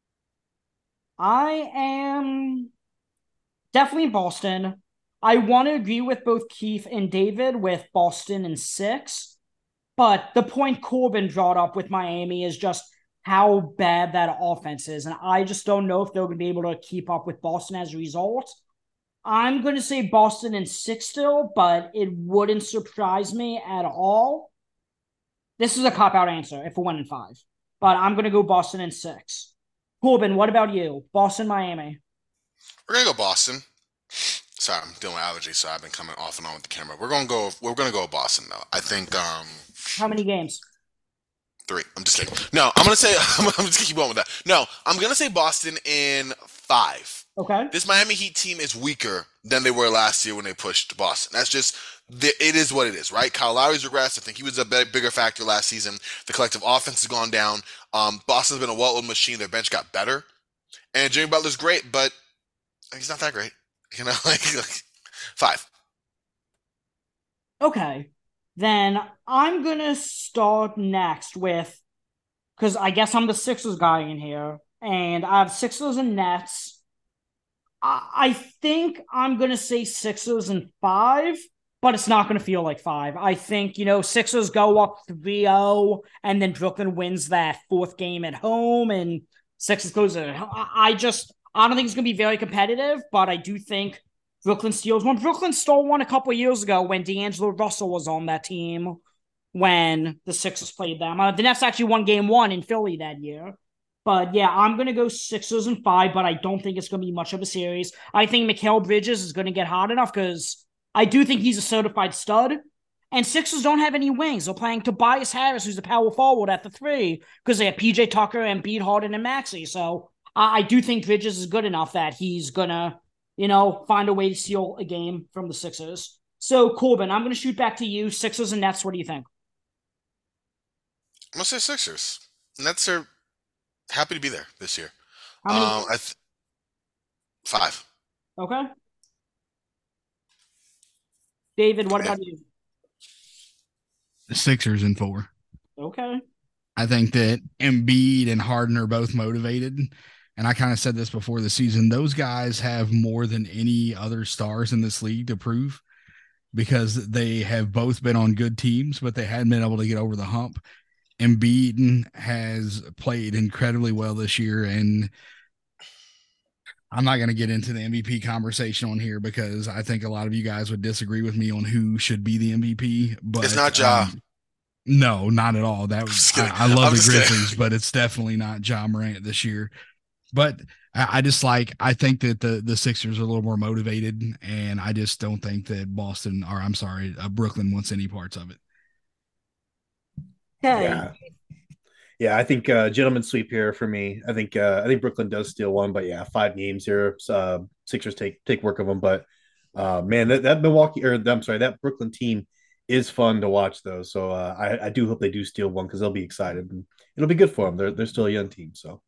I am definitely Boston. I want to agree with both Keith and David with Boston in 6, but the point Corbin brought up with Miami is just how bad that offense is, and I just don't know if they're going to be able to keep up with Boston as a result. I'm going to say Boston in 6 still, but it wouldn't surprise me at all. This is a cop-out answer if we went in 5. but I'm going to go Boston in 6. Corbin, what about you? Boston, Miami. We're gonna go Boston. Sorry, I'm dealing with allergies, so I've been coming off and on with the camera. We're gonna go Boston though. I think How many games? 3. I'm just kidding. No, I'm just gonna keep going with that. No, I'm gonna say Boston in 5. Okay. This Miami Heat team is weaker than they were last year when they pushed Boston. That's just it is what it is, right? Kyle Lowry's regressed. I think he was a bigger factor last season. The collective offense has gone down. Boston's been a well-oiled machine. Their bench got better, and Jimmy Butler's great, but he's not that great. Like 5. Okay. Then I'm going to start next with, because I guess I'm the Sixers guy in here, and I have Sixers and Nets. I think I'm going to say Sixers and 5, but it's not going to feel like 5. I think, Sixers go up 3-0, and then Brooklyn wins that 4th game at home, and Sixers goes in. I don't think it's going to be very competitive, but I do think Brooklyn steals one. Brooklyn stole one a couple of years ago when D'Angelo Russell was on that team when the Sixers played them. The Nets actually won game 1 in Philly that year. But yeah, I'm going to go Sixers and 5, but I don't think it's going to be much of a series. I think Mikal Bridges is going to get hot enough because I do think he's a certified stud. And Sixers don't have any wings. They're playing Tobias Harris, who's a power forward at the 3, because they have PJ Tucker and Embiid, Harden, and Maxey. So I do think Bridges is good enough that he's going to, find a way to steal a game from the Sixers. So, Corbin, I'm going to shoot back to you. Sixers and Nets, what do you think? I'm going to say Sixers. Nets are happy to be there this year. How many? 5. Okay. David, what about you? The Sixers in 4. Okay. I think that Embiid and Harden are both motivated. And I kind of said this before the season. Those guys have more than any other stars in this league to prove because they have both been on good teams, but they hadn't been able to get over the hump. Embiid has played incredibly well this year. And I'm not going to get into the MVP conversation on here because I think a lot of you guys would disagree with me on who should be the MVP. But it's not Ja. No, not at all. That was I love the Grizzlies, but it's definitely not Ja Morant this year. But I think that the Sixers are a little more motivated, and I just don't think that Brooklyn wants any parts of it. Okay. Yeah, I think gentleman's sweep here for me. I think Brooklyn does steal one, but yeah, 5 games here. Sixers take work of them, but man, that Brooklyn team is fun to watch though. So I do hope they do steal one because they'll be excited and it'll be good for them. They're still a young team, so.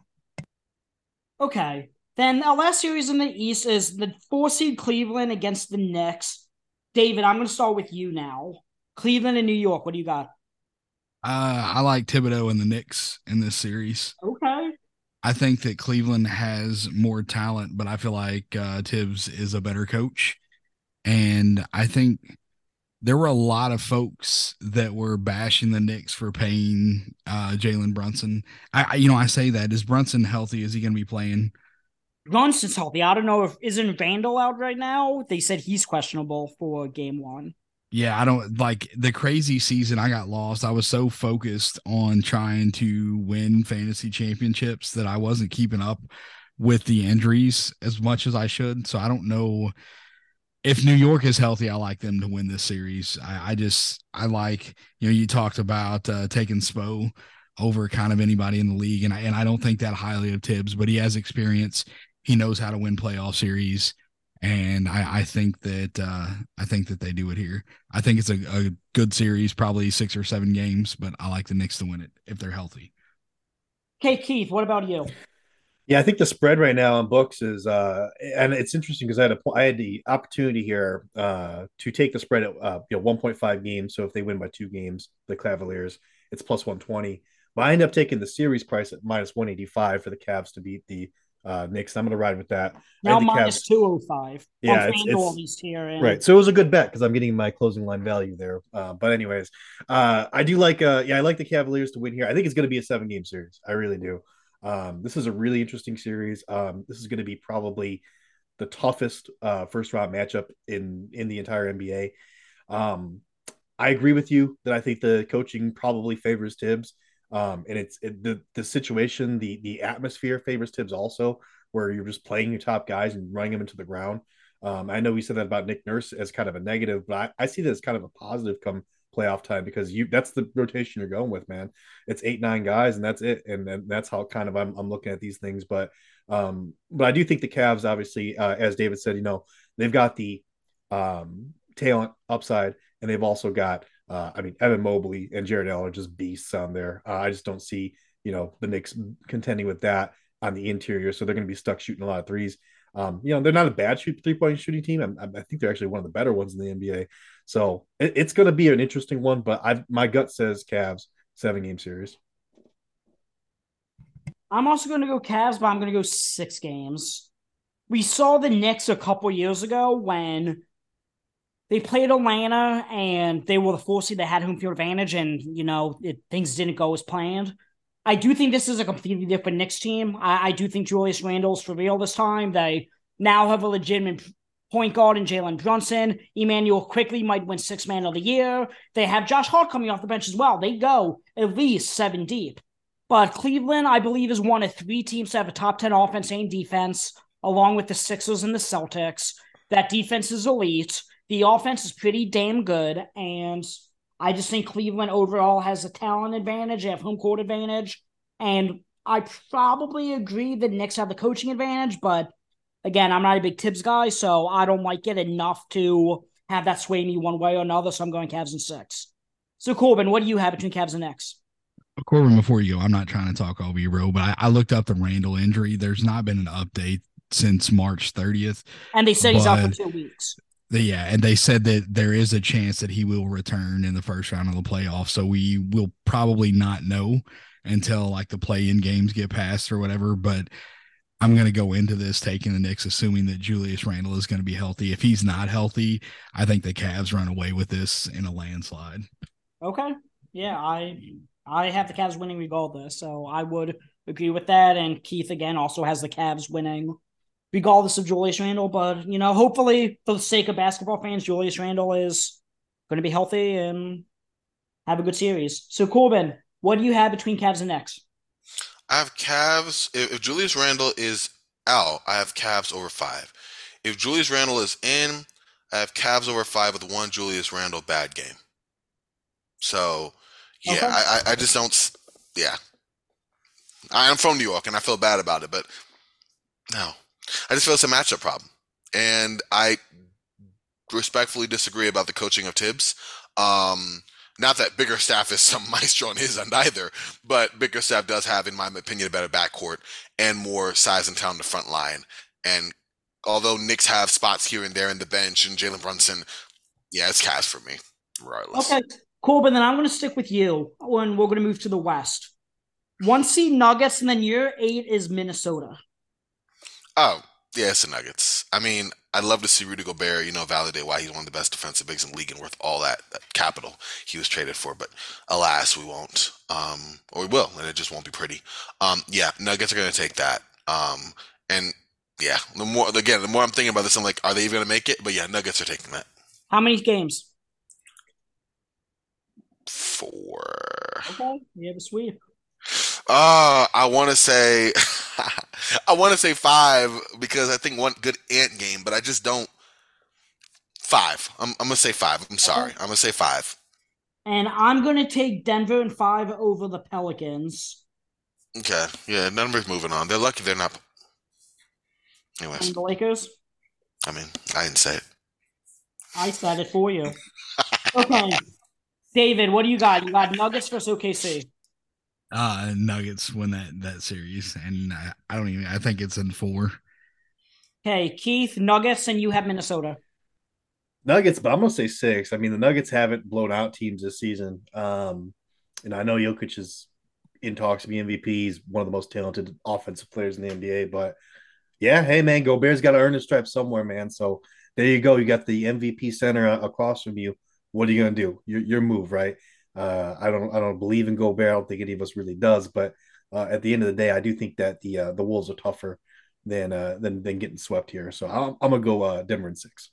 Okay. Then our last series in the East is the 4-seed Cleveland against the Knicks. David, I'm going to start with you now. Cleveland and New York. What do you got? I like Thibodeau and the Knicks in this series. Okay. I think that Cleveland has more talent, but I feel like Tibbs is a better coach. And I think there were a lot of folks that were bashing the Knicks for paying Jalen Brunson. I say that. Is Brunson healthy? Is he going to be playing? Brunson's healthy. I don't know isn't Vandal out right now? They said he's questionable for game 1. Yeah, I don't like the crazy season. I got lost. I was so focused on trying to win fantasy championships that I wasn't keeping up with the injuries as much as I should. So I don't know if New York is healthy. I like them to win this series. I like, you talked about taking Spo over kind of anybody in the league. And I don't think that highly of Tibbs, but he has experience. He knows how to win playoff series. And I think that they do it here. I think it's a good series, probably 6 or 7 games, but I like the Knicks to win it if they're healthy. Okay, Keith, what about you? Yeah, I think the spread right now on books is, and it's interesting because I had the opportunity here to take the spread at 1.5 games. So if they win by 2 games, the Cavaliers, it's plus 120. But I ended up taking the series price at minus 185 for the Cavs to beat the Knicks. I'm going to ride with that. Now minus 205. Yeah, it's here. Right. So it was a good bet because I'm getting my closing line value there. But anyways, I do like, I like the Cavaliers to win here. I think it's going to be a 7-game series. I really do. This is a really interesting series. This is going to be probably the toughest first round matchup in the entire NBA. I agree with you that I think the coaching probably favors Tibbs. And the situation, the atmosphere favors Tibbs also, where you're just playing your top guys and running them into the ground. I know we said that about Nick Nurse as kind of a negative, but I see that as kind of a positive come playoff time, because that's the rotation you're going with, man. It's 8-9 guys and that's it, and that's how kind of I'm looking at these things. But I do think the Cavs, obviously, as David said, they've got the talent upside, and they've also got Evan Mobley and Jared Allen are just beasts on there. I just don't see the Knicks contending with that on the interior, so they're going to be stuck shooting a lot of threes. They're not a bad 3-point shooting team. I think they're actually one of the better ones in the NBA. So it's going to be an interesting one, but my gut says Cavs 7-game series. I'm also going to go Cavs, but I'm going to go 6 games. We saw the Knicks a couple years ago when they played Atlanta and they were the 4 seed that had home field advantage, and things didn't go as planned. I do think this is a completely different Knicks team. I do think Julius Randle's for real this time. They now have a legitimate point guard in Jalen Brunson. Emmanuel Quickley might win 6th Man of the Year. They have Josh Hart coming off the bench as well. They go at least 7 deep. But Cleveland, I believe, is one of 3 teams to have a top 10 offense and defense, along with the Sixers and the Celtics. That defense is elite. The offense is pretty damn good, and I just think Cleveland overall has a talent advantage. They have home court advantage, and I probably agree the Knicks have the coaching advantage, but again, I'm not a big Tibbs guy, so I don't like it enough to have that sway me one way or another, so I'm going Cavs in 6. So, Corbin, what do you have between Cavs and Knicks? Corbin, before you go, I'm not trying to talk over you, bro, but I looked up the Randle injury. There's not been an update since March 30th. And they said he's out for 2 weeks. Yeah, and they said that there is a chance that he will return in the first round of the playoffs. So we will probably not know until like the play-in games get passed or whatever. But I'm going to go into this taking the Knicks, assuming that Julius Randle is going to be healthy. If he's not healthy, I think the Cavs run away with this in a landslide. Okay. Yeah, I have the Cavs winning regardless, so I would agree with that. And Keith, again, also has the Cavs winning regardless of Julius Randle. But, hopefully for the sake of basketball fans, Julius Randle is going to be healthy and have a good series. So, Corbin, what do you have between Cavs and Knicks? I have Cavs. If Julius Randle is out, I have Cavs over 5. If Julius Randle is in, I have Cavs over 5 with one Julius Randle bad game. So, yeah, okay. I just don't. Yeah. I'm from New York, and I feel bad about it, but no. I just feel it's a matchup problem. And I respectfully disagree about the coaching of Tibbs. Not that Bickerstaff is some maestro on his end either, but Bickerstaff does have, in my opinion, a better backcourt and more size and talent in the front line. And although Knicks have spots here and there in the bench and Jalen Brunson, yeah, it's Cavs for me, regardless. Okay, Corbin, then I'm going to stick with you when we're going to move to the West. 1 seed Nuggets, and then year 8 is Minnesota. Oh, yeah, it's the Nuggets. I mean, I'd love to see Rudy Gobert, validate why he's one of the best defensive bigs in the league and worth all that capital he was traded for. But alas, we won't. Or we will, and it just won't be pretty. Yeah, Nuggets are going to take that. And yeah, the more I'm thinking about this, I'm like, are they even going to make it? But yeah, Nuggets are taking that. How many games? 4. Okay, you have a sweep. I want to say 5 because I think one good Ant game, but I just don't. 5. I'm gonna say 5. I'm sorry. I'm gonna say 5. And I'm gonna take Denver in 5 over the Pelicans. Okay. Yeah, Denver's moving on. They're lucky they're not. Anyways. And the Lakers? I mean, I didn't say it. I said it for you. Okay. David, what do you got? You got Nuggets versus OKC. Nuggets win that series, and I think it's in 4. Okay, Keith, Nuggets, and you have Minnesota. Nuggets, but I'm gonna say 6. I mean, the Nuggets haven't blown out teams this season. And I know Jokic is in talks to be MVP. He's one of the most talented offensive players in the NBA. But yeah, hey man, Gobert's got to earn his stripes somewhere, man. So there you go. You got the MVP center across from you. What are you gonna do? Your move, right? I don't believe in Gobert. I don't think any of us really does. But at the end of the day, I do think that the Wolves are tougher than getting swept here. So I'm gonna go Denver in 6.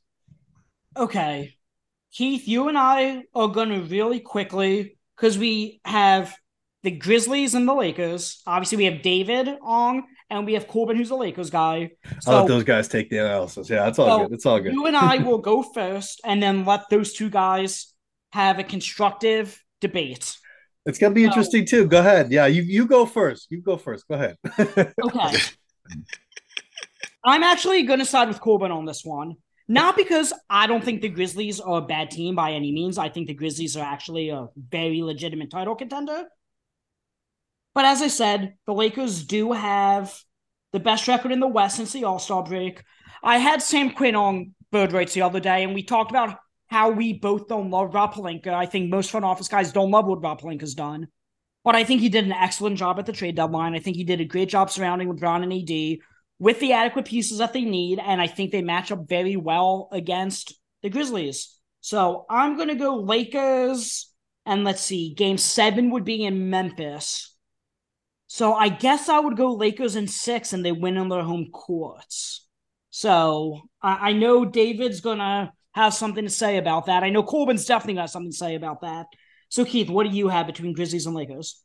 Okay, Keith, you and I are gonna really quickly, because we have the Grizzlies and the Lakers. Obviously, we have David on, and we have Corbin, who's a Lakers guy. So, I'll let those guys take the analysis. Yeah, it's all good. It's all good. You and I will go first, and then let those two guys have a constructive debate. It's going to be interesting, too. Go ahead. Yeah, you go first. You go first. Go ahead. Okay. I'm actually going to side with Corbin on this one. Not because I don't think the Grizzlies are a bad team by any means. I think the Grizzlies are actually a very legitimate title contender. But as I said, the Lakers do have the best record in the West since the All-Star break. I had Sam Quinn on Bird Rights the other day, and we talked about how we both don't love Rob Pelinka. I think most front office guys don't love what Rob Pelinka's done. But I think he did an excellent job at the trade deadline. I think he did a great job surrounding LeBron and AD with the adequate pieces that they need, and I think they match up very well against the Grizzlies. So I'm going to go Lakers, and let's see, Game 7 would be in Memphis. So I guess I would go Lakers in 6, and they win on their home courts. So I know David's going to have something to say about that. I know Corbin's definitely got something to say about that. So Keith, what do you have between Grizzlies and Lakers?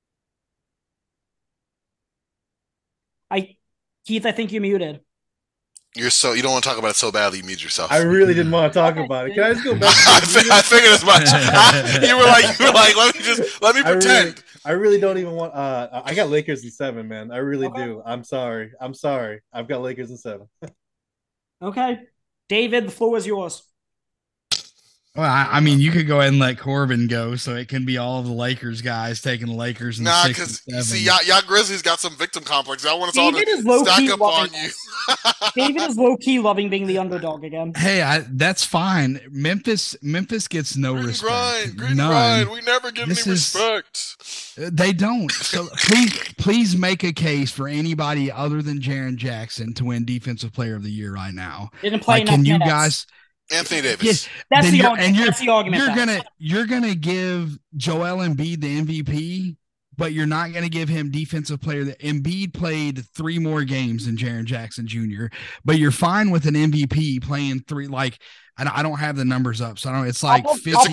Keith, I think you're muted. You don't want to talk about it so badly. You mute yourself. I really didn't want to talk about it. Can I just go back? I figured as much. you were like, let me pretend. I really don't even want. I got Lakers in 7, man. I really do. I'm sorry. I've got Lakers in 7. Okay, David, the floor is yours. Well, I mean, you could go ahead and let Corbin go, so it can be all of the Lakers guys taking the Lakers in 6 because see, y'all Grizzlies got some victim complex. I want us David all to stack up on you. David is low key loving being the underdog again. Hey, that's fine. Memphis gets no respect. Grind. We never give any respect. They don't. So please make a case for anybody other than Jaren Jackson to win Defensive Player of the Year right now. Didn't play enough can you minutes. Guys? Anthony Davis. That's the argument. You're gonna give Joel Embiid the MVP, but you're not gonna give him Defensive Player. Embiid played 3 more games than Jaren Jackson Jr., but you're fine with an MVP playing 3. Like I don't have the numbers up, so I don't. It's like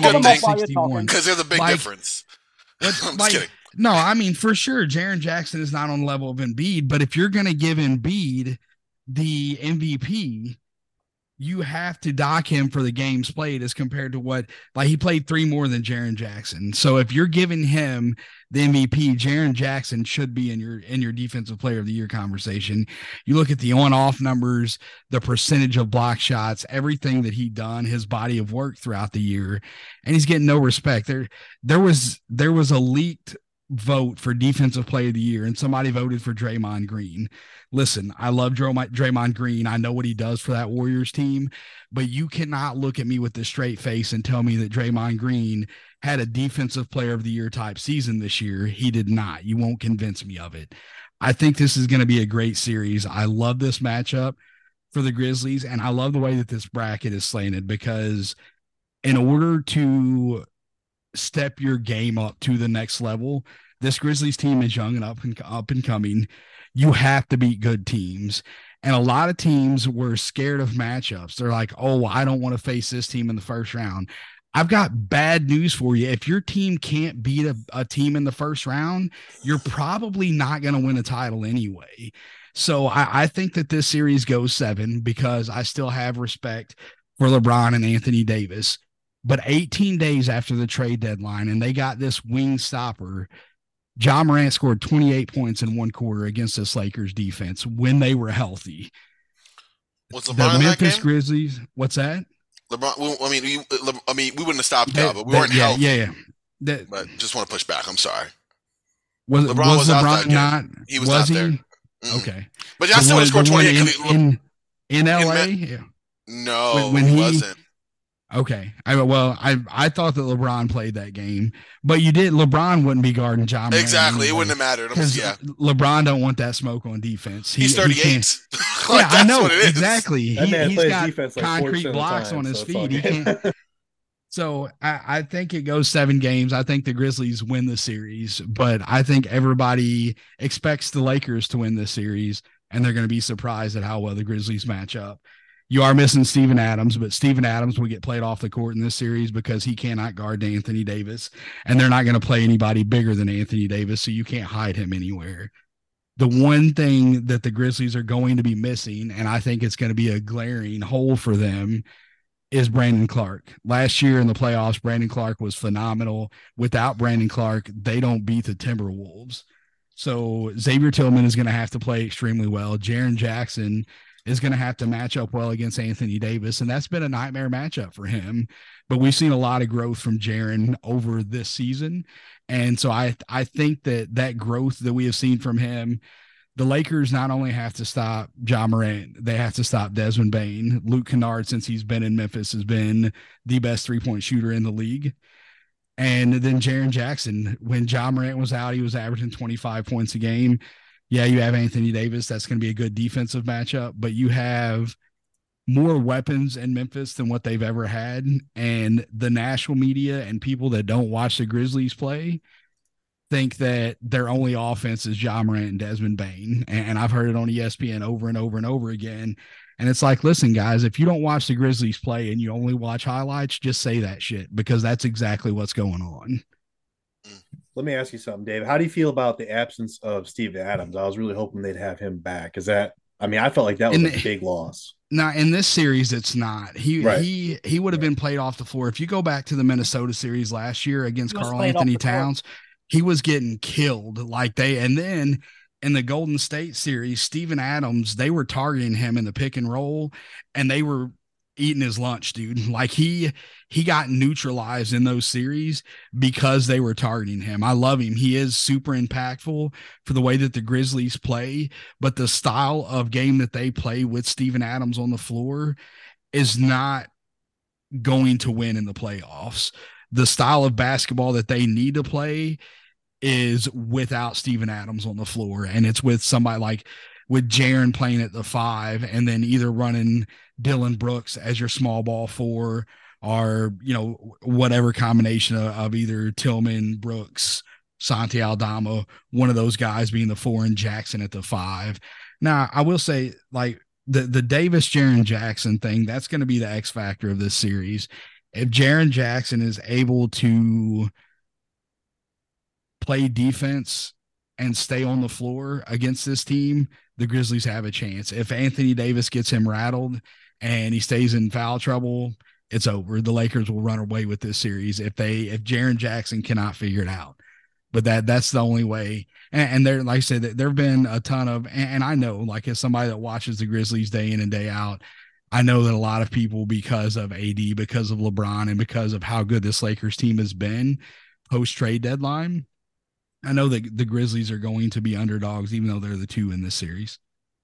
51 because there's a big difference. I'm just kidding. No, I mean for sure, Jaren Jackson is not on the level of Embiid, but if you're gonna give Embiid the MVP, you have to dock him for the games played as compared to what, like, he played 3 more than Jaren Jackson. So if you're giving him the MVP, Jaren Jackson should be in your Defensive Player of the Year conversation. You look at the on-off numbers, the percentage of block shots, everything that he done, his body of work throughout the year, and he's getting no respect. There was a leaked vote for Defensive Player of the Year, and somebody voted for Draymond Green. Listen, I love Draymond Green. I know what he does for that Warriors team, but you cannot look at me with a straight face and tell me that Draymond Green had a Defensive Player of the Year type season this year. He did not. You won't convince me of it. I think this is going to be a great series. I love this matchup for the Grizzlies, and I love the way that this bracket is slanted, because in order to step your game up to the next level, this Grizzlies team is young and up and coming. You have to beat good teams. And a lot of teams were scared of matchups. They're like, oh, I don't want to face this team in the first round. I've got bad news for you. If your team can't beat a team in the first round, you're probably not going to win a title anyway. So I think that this series goes 7 because I still have respect for LeBron and Anthony Davis. But 18 days after the trade deadline, and they got this wing stopper, Ja Morant scored 28 points in 1 quarter against this Lakers defense when they were healthy. Was LeBron the Memphis in that game? Grizzlies, what's that? LeBron. We wouldn't have stopped Ja, but we weren't healthy. Yeah. But just want to push back. I'm sorry. Was LeBron not? He was not there. Mm-mm. Okay, but Ja still scored 28 in LA. No, when he wasn't. Okay. I thought that LeBron played that game, but LeBron wouldn't be guarding Ja Morant. Exactly. It wouldn't have mattered. Yeah. LeBron don't want that smoke on defense. He's 38. Yeah, I know. Exactly. He's got defense like concrete blocks on his feet. He can't. So I think it goes 7 games. I think the Grizzlies win the series, but I think everybody expects the Lakers to win this series, and they're going to be surprised at how well the Grizzlies match up. You are missing Steven Adams, but Steven Adams will get played off the court in this series because he cannot guard Anthony Davis, and they're not going to play anybody bigger than Anthony Davis, so you can't hide him anywhere. The one thing that the Grizzlies are going to be missing, and I think it's going to be a glaring hole for them, is Brandon Clarke. Last year in the playoffs, Brandon Clarke was phenomenal. Without Brandon Clarke, they don't beat the Timberwolves. So Xavier Tillman is going to have to play extremely well. Jaren Jackson is going to have to match up well against Anthony Davis, and that's been a nightmare matchup for him. But we've seen a lot of growth from Jaren over this season, and so I think that growth that we have seen from him, the Lakers not only have to stop Ja Morant, they have to stop Desmond Bane. Luke Kennard, since he's been in Memphis, has been the best three-point shooter in the league. And then Jaren Jackson, when Ja Morant was out, he was averaging 25 points a game. Yeah, you have Anthony Davis. That's going to be a good defensive matchup, but you have more weapons in Memphis than what they've ever had. And the national media and people that don't watch the Grizzlies play think that their only offense is Ja Morant and Desmond Bane. And I've heard it on ESPN over and over and over again. And it's like, listen, guys, if you don't watch the Grizzlies play and you only watch highlights, just say that shit, because that's exactly what's going on. Let me ask you something, Dave. How do you feel about the absence of Steven Adams? I was really hoping they'd have him back. I felt like that was a big loss. Now, in this series, it's not. He would have been played off the floor. If you go back to the Minnesota series last year against Karl Anthony Towns, he was getting killed. And then in the Golden State series, Steven Adams, they were targeting him in the pick and roll, and they were eating his lunch, dude. Like he got neutralized in those series because they were targeting him. I love him. He is super impactful for the way that the Grizzlies play, but the style of game that they play with Steven Adams on the floor is not going to win in the playoffs. The style of basketball that they need to play is without Steven Adams on the floor, and it's with somebody like with Jaren playing at the 5 and then either running Dillon Brooks as your small ball 4 or, whatever combination of either Tillman, Brooks, Santi Aldama, one of those guys being the 4 and Jackson at the 5. Now, I will say, like, the Davis Jaren Jackson thing, that's going to be the X factor of this series. If Jaren Jackson is able to play defense and stay on the floor against this team, the Grizzlies have a chance. If Anthony Davis gets him rattled and he stays in foul trouble, it's over. The Lakers will run away with this series if Jaren Jackson cannot figure it out. But that's the only way. And there, like I said, there have been a ton of, and I know, like, as somebody that watches the Grizzlies day in and day out, I know that a lot of people, because of AD, because of LeBron, and because of how good this Lakers team has been post-trade deadline, I know that the Grizzlies are going to be underdogs, even though they're the 2 in this series.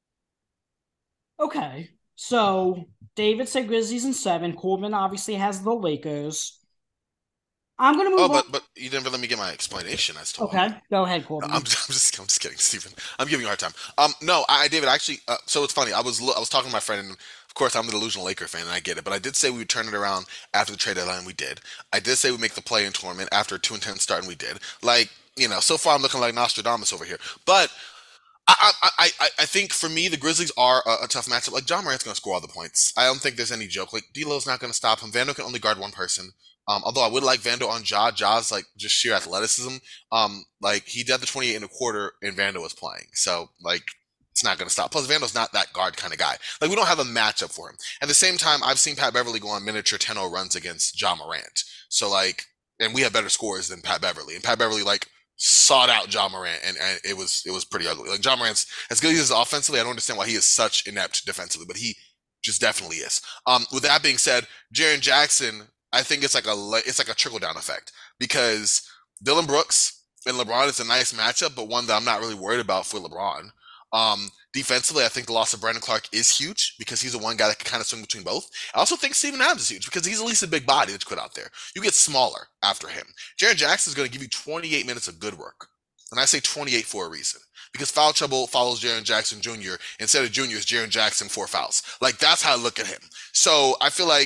Okay, so David said Grizzlies in 7. Corbin obviously has the Lakers. I'm going to move on. But you didn't let me get my explanation as to Okay, go ahead, Corbin. I'm just kidding, Stephen. I'm giving you a hard time. No, David, actually, so it's funny. I was talking to my friend, and of course, I'm the delusional Laker fan, and I get it. But I did say we would turn it around after the trade deadline. We did. I did say we'd make the play-in tournament after a 2-10 start, and we did. Like, so far I'm looking like Nostradamus over here. But I think for me, the Grizzlies are a tough matchup. Like, Ja Morant's going to score all the points. I don't think there's any joke. Like, D'Lo's not going to stop him. Vando can only guard one person. Although I would like Vando on Ja. Ja's like just sheer athleticism. Like, he did the 28 and a quarter and Vando was playing. So, like, it's not going to stop. Plus, Vando's not that guard kind of guy. Like, we don't have a matchup for him. At the same time, I've seen Pat Beverly go on miniature 10-0 runs against Ja Morant. So, like, and we have better scores than Pat Beverly. And Pat Beverly, like, sought out Ja Morant, and it was pretty ugly. Like, Ja Morant's, as good as he is offensively, I don't understand why he is such inept defensively, but he just definitely is. With that being said, Jaren Jackson, I think it's like a trickle-down effect, because Dillon Brooks and LeBron is a nice matchup, but one that I'm not really worried about for LeBron. Defensively, I think the loss of Brandon Clarke is huge, because he's the one guy that can kind of swing between both. I also think Steven Adams is huge, because he's at least a big body that you put out there. You get smaller after him. Jaren Jackson is going to give you 28 minutes of good work. And I say 28 for a reason, because foul trouble follows Jaren Jackson Jr. Instead of Jr., it's Jaren Jackson 4 fouls. Like, that's how I look at him. So I feel like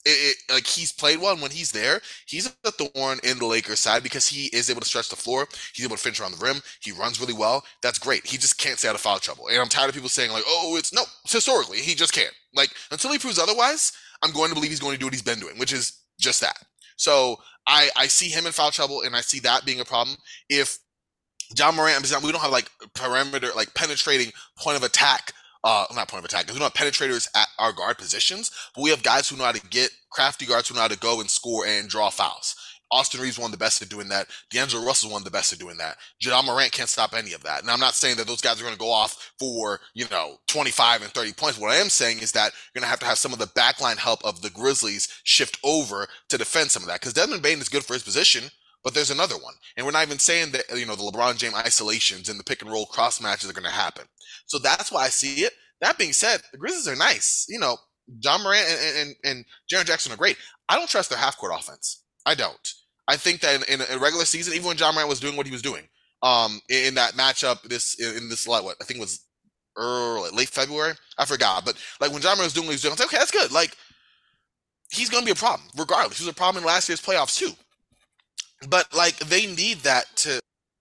like he's played well, and when he's there, he's a thorn in the Lakers side because he is able to stretch the floor. He's able to finish around the rim. He runs really well. That's great. He just can't stay out of foul trouble. And I'm tired of people saying like, oh, it's historically, he just can't. Like, until he proves otherwise, I'm going to believe he's going to do what he's been doing, which is just that. So I see him in foul trouble, and I see that being a problem. If John Morant, we don't have like perimeter, like penetrating point of attack, not point of attack, we don't have penetrators at our guard positions, but we have guys who know how to get crafty guards who know how to go and score and draw fouls. Austin Reeves one of the best at doing that. D'Angelo Russell one of the best at doing that. John Morant can't stop any of that. And I'm not saying that those guys are going to go off for, 25 and 30 points. What I am saying is that you're going to have some of the backline help of the Grizzlies shift over to defend some of that. Because Desmond Bane is good for his position, but there's another one. And we're not even saying that, the LeBron James isolations and the pick and roll cross matches are going to happen. So that's why I see it. That being said, the Grizzlies are nice. John Morant and Jaren Jackson are great. I don't trust their half-court offense. I don't. I think that in a regular season, even when John Morant was doing what he was doing, in that matchup, I think it was late February, I forgot. But like when John Morant was doing what he was doing, I was like, okay, that's good. Like, he's going to be a problem, regardless. He was a problem in last year's playoffs too. But like, they need that to.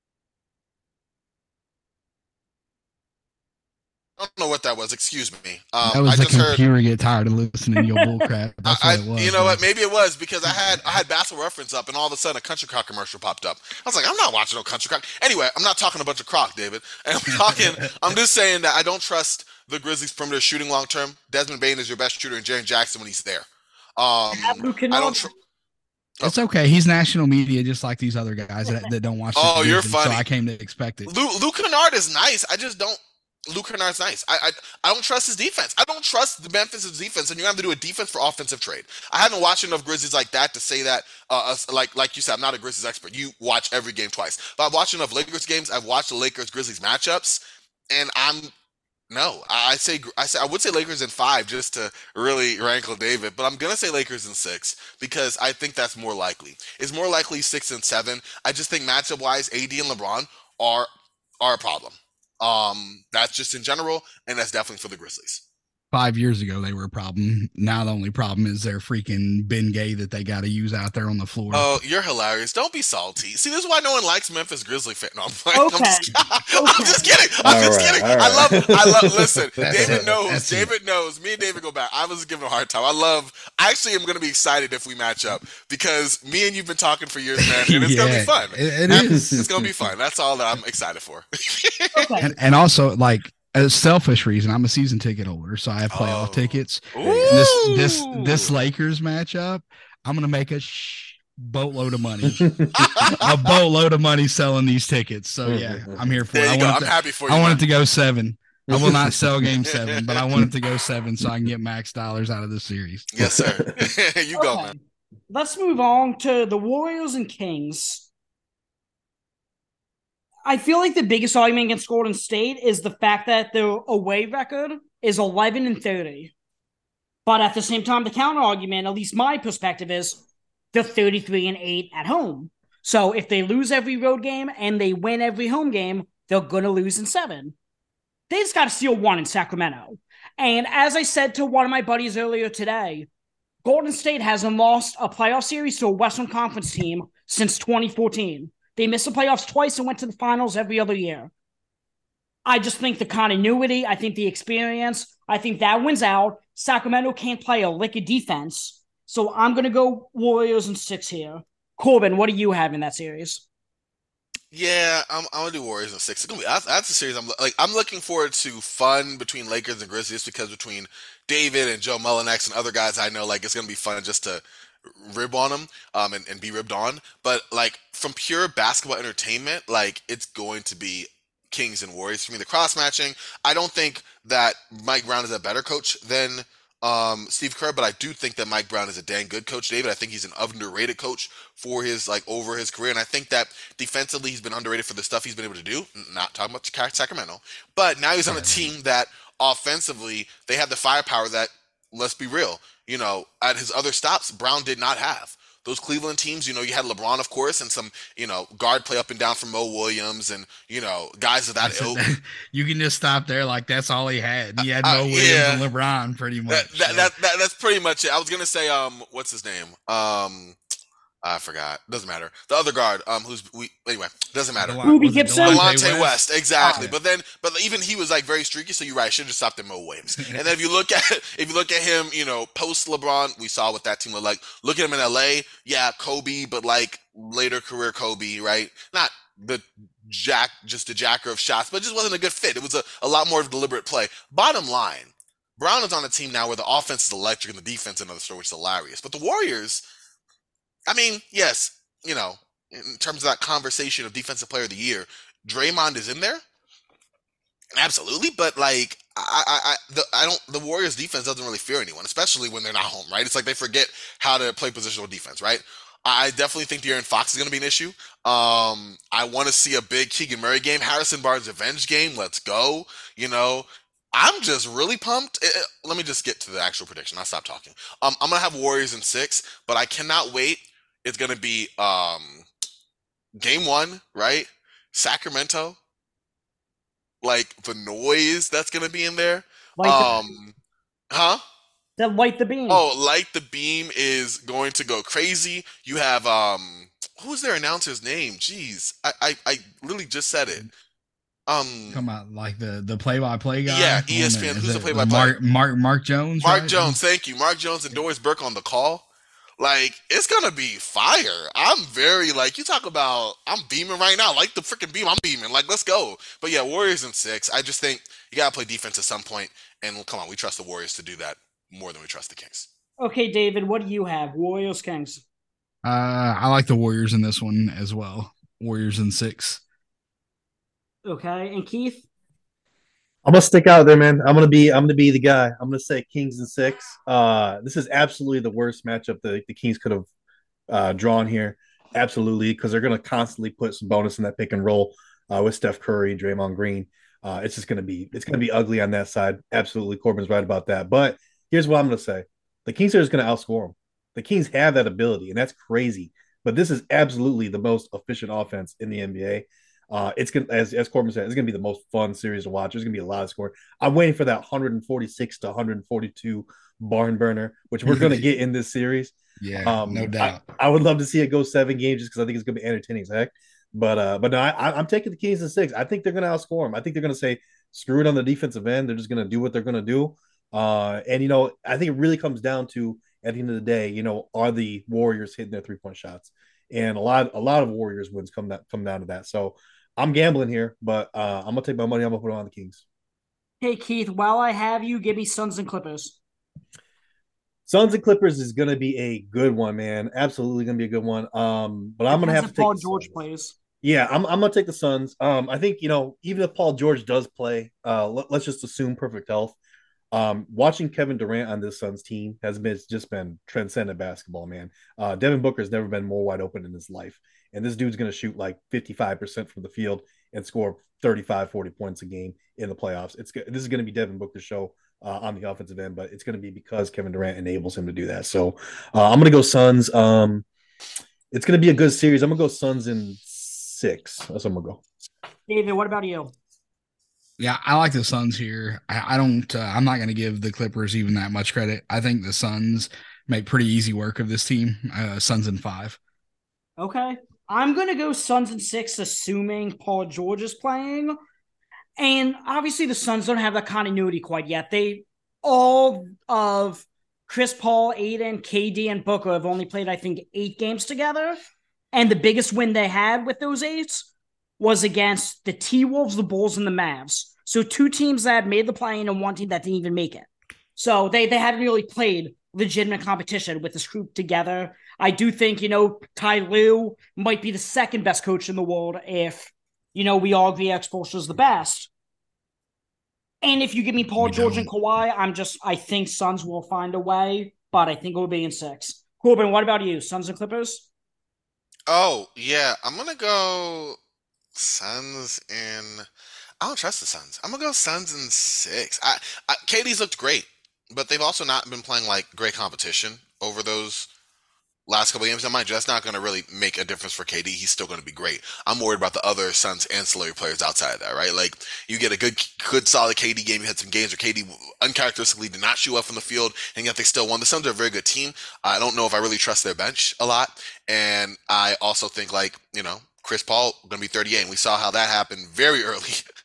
I don't know what that was. Excuse me. That was the computer get tired of listening to your bullcrap. That's what it was. You know what? Maybe it was because I had Basketball Reference up, and all of a sudden a Country Crock commercial popped up. I was like, I'm not watching no Country Crock. Anyway, I'm not talking a bunch of crock, David. And I'm just saying that I don't trust the Grizzlies' perimeter shooting long term. Desmond Bane is your best shooter, and Jaren Jackson when he's there. I don't. It's okay. He's national media, just like these other guys that don't watch. Oh, you're funny. So I came to expect it. Luke Kennard is nice. I just don't. Luke Kennard's nice. I don't trust his defense. I don't trust the Memphis' defense, and you have to do a defense for offensive trade. I haven't watched enough Grizzlies like that to say that. Like you said, I'm not a Grizzlies expert. You watch every game twice, but I've watched enough Lakers games. I've watched the Lakers-Grizzlies matchups, and I would say Lakers in 5 just to really rankle David, but I'm gonna say Lakers in 6 because I think that's more likely. It's more likely 6 and 7. I just think matchup-wise, AD and LeBron are a problem. That's just in general, and that's definitely for the Grizzlies. 5 years ago, they were a problem. Now the only problem is their freaking Ben Gay that they got to use out there on the floor. Oh, you're hilarious. Don't be salty. See, this is why no one likes Memphis Grizzly fan. No, I'm just kidding. I love, listen, David knows. Me and David go back. I was giving him a hard time. I actually am going to be excited if we match up because me and you've been talking for years, man, and it's going to be fun. It is. It's going to be fun. That's all that I'm excited for. and also, like, a selfish reason, I'm a season ticket holder, so I have playoff tickets. This Lakers matchup, I'm gonna make a boatload of money, a boatload of money selling these tickets. So yeah, I'm here for it. I'm happy for you. I want it to go 7. I will not sell game 7, but I want it to go 7 so I can get max dollars out of this series. Yes, sir. You go, man. Let's move on to the Warriors and Kings. I feel like the biggest argument against Golden State is the fact that their away record is 11-30. But at the same time, the counter argument, at least my perspective, is they're 33-8 at home. So if they lose every road game and they win every home game, they're going to lose in 7. They just got to steal 1 in Sacramento. And as I said to one of my buddies earlier today, Golden State hasn't lost a playoff series to a Western Conference team since 2014. They missed the playoffs twice and went to the finals every other year. I just think the continuity, I think the experience, I think that wins out. Sacramento can't play a lick of defense. So I'm going to go Warriors in 6 here. Corbin, what do you have in that series? Yeah, I'm gonna do Warriors in 6. That's a series I'm looking forward to fun between Lakers and Grizzlies because between David and Joe Mullinex and other guys I know, like it's gonna be fun just to rib on them and be ribbed on. But like from pure basketball entertainment, like it's going to be Kings and Warriors for me. The cross matching, I don't think that Mike Brown is a better coach than Steve Kerr, but I do think that Mike Brown is a dang good coach, David. I think he's an underrated coach for his over his career, and I think that defensively he's been underrated for the stuff he's been able to do. Not talking about Sacramento, but now he's on a team that offensively they have the firepower that, let's be real, at his other stops Brown did not have. those Cleveland teams, you had LeBron, of course, and some, guard play up and down from Mo Williams and, guys of that ilk. You can just stop there. Like, that's all he had. He had Mo Williams and LeBron pretty much. That's pretty much it. I was going to say, what's his name? I forgot. Doesn't matter. The other guard, anyway, doesn't matter. Boobie Gibson, Delonte West, exactly. Oh, yeah. But even he was like very streaky. So you're right. Should have stopped at Mo Williams. And then if you look at him, post LeBron, we saw what that team looked like. Look at him in LA. Yeah, Kobe, but like later career Kobe, right? Not just a jacker of shots, but it just wasn't a good fit. It was a lot more of a deliberate play. Bottom line, Brown is on a team now where the offense is electric and the defense is another story, which is hilarious. But the Warriors, I mean, yes, in terms of that conversation of defensive player of the year, Draymond is in there. Absolutely. But like, the Warriors defense doesn't really fear anyone, especially when they're not home, right? It's like they forget how to play positional defense, right? I definitely think De'Aaron Fox is going to be an issue. I want to see a big Keegan Murray game, Harrison Barnes revenge game. Let's go. I'm just really pumped. Let me just get to the actual prediction. I'll stop talking. I'm going to have Warriors in 6, but I cannot wait. It's going to be game 1, right? Sacramento. Like, the noise that's going to be in there. Light the beam. Oh, Light the Beam is going to go crazy. You have, who's their announcer's name? Jeez. I literally just said it. Come on, like the play-by-play guy. Yeah, ESPN. Who's the play-by-play? Mark Jones. Mark Jones. Thank you, Mark Jones and Doris Burke on the call. Like, it's gonna be fire. I'm very you talk about. I'm beaming right now, like the freaking beam. I'm beaming. Like, let's go. But yeah, Warriors in 6. I just think you gotta play defense at some point. And come on, we trust the Warriors to do that more than we trust the Kings. Okay, David, what do you have? Warriors, Kings. I like the Warriors in this one as well. Warriors in 6. Okay, and Keith? I'm gonna stick out there, man. I'm gonna be the guy. I'm gonna say Kings in 6. This is absolutely the worst matchup the Kings could have drawn here. Absolutely, because they're gonna constantly put some bonus in that pick and roll with Steph Curry, Draymond Green. It's gonna be ugly on that side. Absolutely, Corbin's right about that. But here's what I'm gonna say: the Kings are just gonna outscore them. The Kings have that ability, and that's crazy. But this is absolutely the most efficient offense in the NBA. It's gonna, as Corbin said, it's gonna be the most fun series to watch. There's gonna be a lot of scoring. I'm waiting for that 146 to 142 barn burner, which we're gonna get in this series. Yeah, no doubt. I would love to see it go 7 games just because I think it's gonna be entertaining as heck. But no, I'm taking the Kings in 6. I think they're gonna outscore them. I think they're gonna say screw it on the defensive end. They're just gonna do what they're gonna do. And I think it really comes down to at the end of the day, are the Warriors hitting their 3-point shots? And a lot of Warriors wins come down to that. So I'm gambling here, but I'm gonna take my money. I'm gonna put it on the Kings. Hey Keith, while I have you, give me Suns and Clippers. Suns and Clippers is gonna be a good one, man. Absolutely gonna be a good one. But I'm gonna have to take Paul George plays. Yeah, I'm gonna take the Suns. I think even if Paul George does play, let's just assume perfect health. Watching Kevin Durant on this Suns team has just been transcendent basketball, man. Devin Booker's never been more wide open in his life. And this dude's going to shoot like 55% from the field and score 35, 40 points a game in the playoffs. This is going to be Devin Booker's show on the offensive end, but it's going to be because Kevin Durant enables him to do that. So I'm going to go Suns. It's going to be a good series. I'm going to go Suns in 6. That's what I'm going to go. David, what about you? Yeah, I like the Suns here. I'm not going to give the Clippers even that much credit. I think the Suns make pretty easy work of this team. Suns in 5. Okay. I'm going to go Suns in 6, assuming Paul George is playing. And obviously the Suns don't have that continuity quite yet. All of Chris Paul, Aiden, KD, and Booker have only played, I think, 8 games together. And the biggest win they had with those 8 was against the T-Wolves, the Bulls, and the Mavs. So 2 teams that made the play-in and 1 team that didn't even make it. So they haven't really played legitimate competition with this group together. I do think, Ty Lue might be the second best coach in the world if, we all agree Spoelstra is the best. And if you give me Paul George and Kawhi, I think Suns will find a way, but I think it will be in 6. Corbin, what about you? Suns and Clippers? Oh, yeah. I'm going to go Suns in... I don't trust the Suns. I'm going to go Suns in 6. KD's looked great, but they've also not been playing, great competition over those last couple of games. Now, mind you, that's not going to really make a difference for KD. He's still going to be great. I'm worried about the other Suns ancillary players outside of that, right? Like, you get a good solid KD game. You had some games where KD uncharacteristically did not shoot up from the field, and yet they still won. The Suns are a very good team. I don't know if I really trust their bench a lot. And I also think, like, Chris Paul going to be 38. And we saw how that happened very early.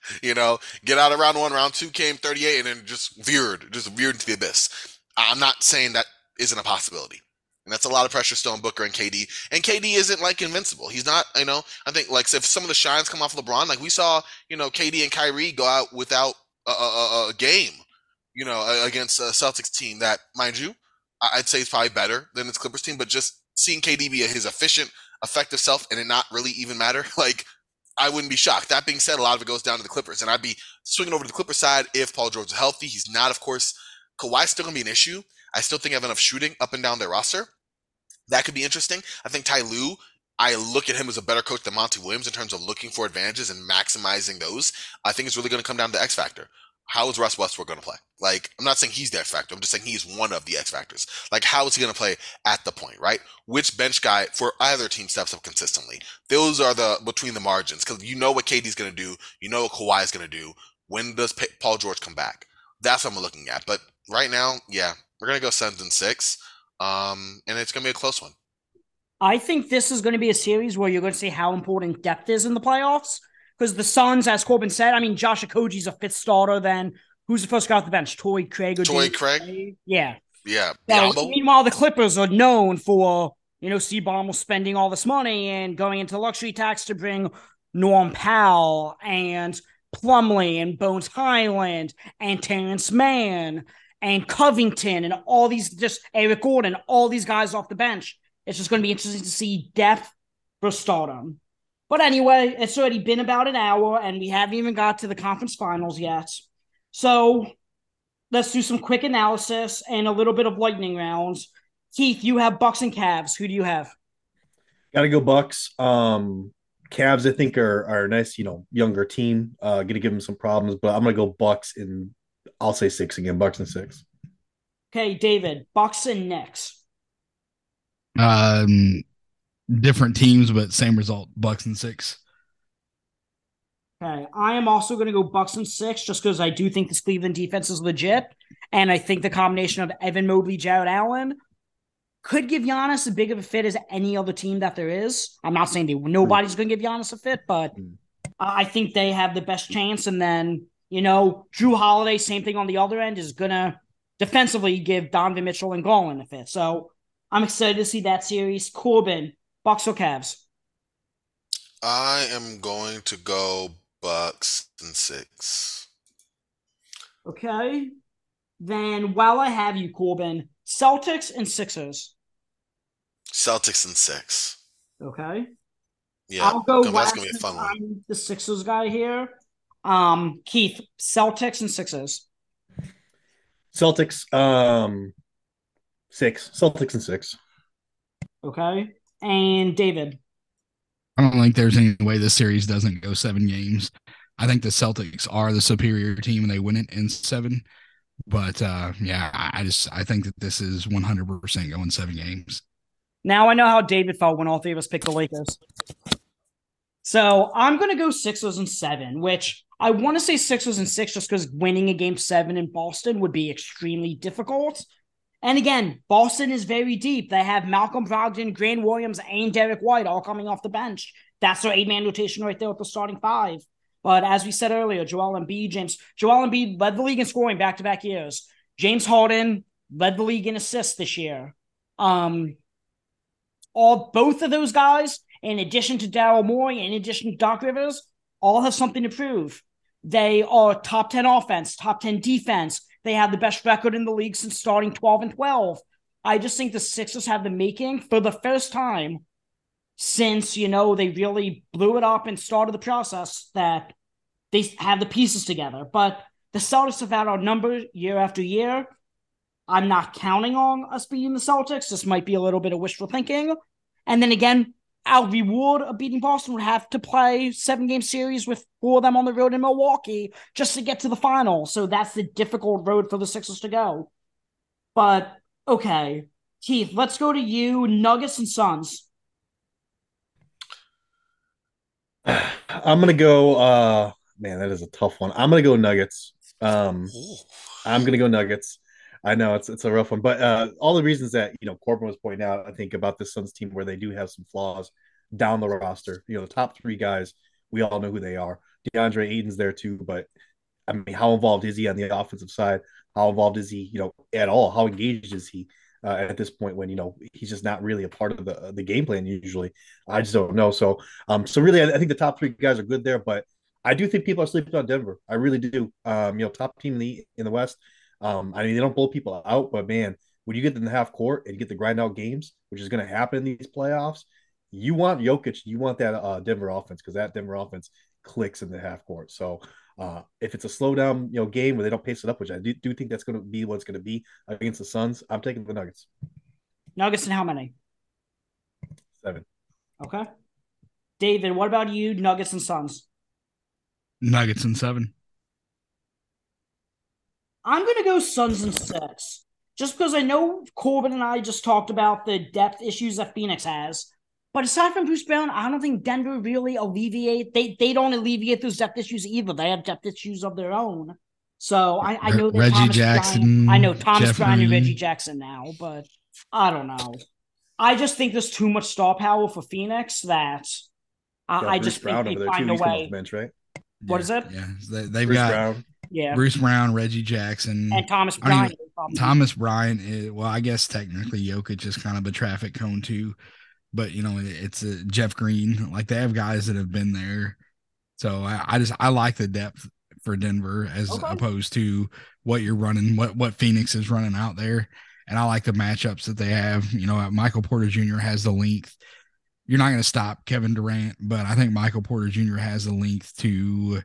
Get out of round 1, round 2 came 38, and then just veered into the abyss. I'm not saying that isn't a possibility. And that's a lot of pressure still on Booker and KD. And KD isn't like invincible. He's not, I think like if some of the shines come off LeBron, like we saw, KD and Kyrie go out without a game, against a Celtics team that, mind you, I'd say is probably better than its Clippers team, but just seeing KD be his efficient, effective self and it not really even matter, like I wouldn't be shocked. That being said, a lot of it goes down to the Clippers, and I'd be swinging over to the Clippers side if Paul George is healthy. He's not, of course. Kawhi's still going to be an issue. I still think I have enough shooting up and down their roster. That could be interesting. I think Ty Lue, I look at him as a better coach than Monty Williams in terms of looking for advantages and maximizing those. I think it's really going to come down to the X factor. How is Russ Westbrook going to play? Like, I'm not saying he's the X factor. I'm just saying he's one of the X factors. Like, how is he going to play at the point, right? Which bench guy for either team steps up consistently? Those are the between the margins, because you know what KD's going to do. You know what Kawhi is going to do. When does Paul George come back? That's what I'm looking at. But right now, yeah, we're going to go Suns in 6. And it's going to be a close one. I think this is going to be a series where you're going to see how important depth is in the playoffs. Because the Suns, as Corbin said, I mean, Josh Okogie's a fifth starter. Then who's the first guy off the bench? Torrey Craig? Craig? Yeah. Yeah. So, meanwhile, the Clippers are known for, Steve Ballmer spending all this money and going into luxury tax to bring Norm Powell and Plumlee and Bones Highland and Terrence Mann and Covington and all these, just Eric Gordon, all these guys off the bench. It's just going to be interesting to see depth for stardom. But anyway, it's already been about an hour, and we haven't even got to the conference finals yet. So let's do some quick analysis and a little bit of lightning rounds. Keith, you have Bucks and Cavs. Who do you have? Got to go Bucks. Cavs, I think, are a nice, younger team. Going to give them some problems, but I'm going to go Bucks, and I'll say 6 again. Bucks and 6. Okay, David, Bucks and Knicks. Different teams, but same result. Bucks and 6. Okay, I am also going to go Bucks and 6 just because I do think this Cleveland defense is legit, and I think the combination of Evan Mobley, Jared Allen could give Giannis as big of a fit as any other team that there is. I'm not saying nobody's going to give Giannis a fit, but I think they have the best chance. And then, Drew Holiday, same thing on the other end, is going to defensively give Donovan Mitchell and Garland a fit. So I'm excited to see that series. Corbin, Bucks or Cavs? I am going to go Bucks and 6. Okay. Then while I have you, Corbin, Celtics and Sixers. Celtics and 6. Okay. Yeah, I'll go that's going to be a fun one. I'm the Sixers guy here. Keith, Celtics and Sixers. Celtics, 6. Celtics and 6. Okay. And David? I don't think there's any way this series doesn't go 7 games. I think the Celtics are the superior team and they win it in 7. But I think that this is 100% going 7 games. Now I know how David felt when all three of us picked the Lakers. So I'm going to go Sixers and 7, which I want to say Sixers and 6 just because winning a game 7 in Boston would be extremely difficult. And again, Boston is very deep. They have Malcolm Brogdon, Grant Williams, and Derek White all coming off the bench. That's their 8-man rotation right there with the starting 5. But as we said earlier, Joel Embiid led the league in scoring back-to-back years. James Harden led the league in assists this year. Both of those guys, in addition to Daryl Morey, in addition to Doc Rivers, all have something to prove. They are top 10 offense, top 10 defense. They have the best record in the league since starting 12-12. I just think the Sixers have the making for the first time since, they really blew it up and started the process that they have the pieces together. But the Celtics have had our number year after year. I'm not counting on us beating the Celtics. This might be a little bit of wishful thinking. And then again, our reward of beating Boston would have to play 7-game series with 4 of them on the road in Milwaukee just to get to the final. So that's the difficult road for the Sixers to go. But, okay. Keith, let's go to you. Nuggets and Suns. I'm gonna go. Man, that is a tough one. I'm gonna go Nuggets. I'm gonna go Nuggets. I know it's a rough one, but all the reasons that Corbin was pointing out, I think about this Suns team where they do have some flaws down the roster. The top three guys, we all know who they are. DeAndre Ayton's there too, but I mean, how involved is he on the offensive side? How involved is he, at all? How engaged is he at this point when he's just not really a part of the game plan usually? I just don't know. So really, I think the top three guys are good there, but I do think people are sleeping on Denver. I really do. Top team in the West. I mean, they don't blow people out, but man, when you get in the half court and you get the grind out games, which is going to happen in these playoffs, you want Jokic, you want that Denver offense, because that Denver offense clicks in the half court. So if it's a slow down game where they don't pace it up, which I do think that's going to be what it's going to be against the Suns, I'm taking the Nuggets. Nuggets and how many? 7. Okay. David, what about you? Nuggets and Suns. Nuggets and 7. I'm going to go Suns and 6. Just because I know Corbin and I just talked about the depth issues that Phoenix has. But aside from Bruce Brown, I don't think Denver really they don't alleviate those depth issues either. They have depth issues of their own. So I know that Reggie Thomas Jackson. Bryant, I know Thomas Jeff Bryant and Green. Reggie Jackson now, but I don't know. I just think there's too much star power for Phoenix that I just think they find a way. Bench, right? What is it? Yeah, they've Bruce got Brown. Yeah, Bruce Brown, Reggie Jackson, and Thomas Bryant. Thomas Bryant is, well, I guess technically Jokic is kind of a traffic cone too, but it's Jeff Green. Like, they have guys that have been there, so I like the depth for Denver as opposed to what you're running, what Phoenix is running out there, and I like the matchups that they have. Michael Porter Jr. has the length. You're not going to stop Kevin Durant, but I think Michael Porter Jr. has the length to.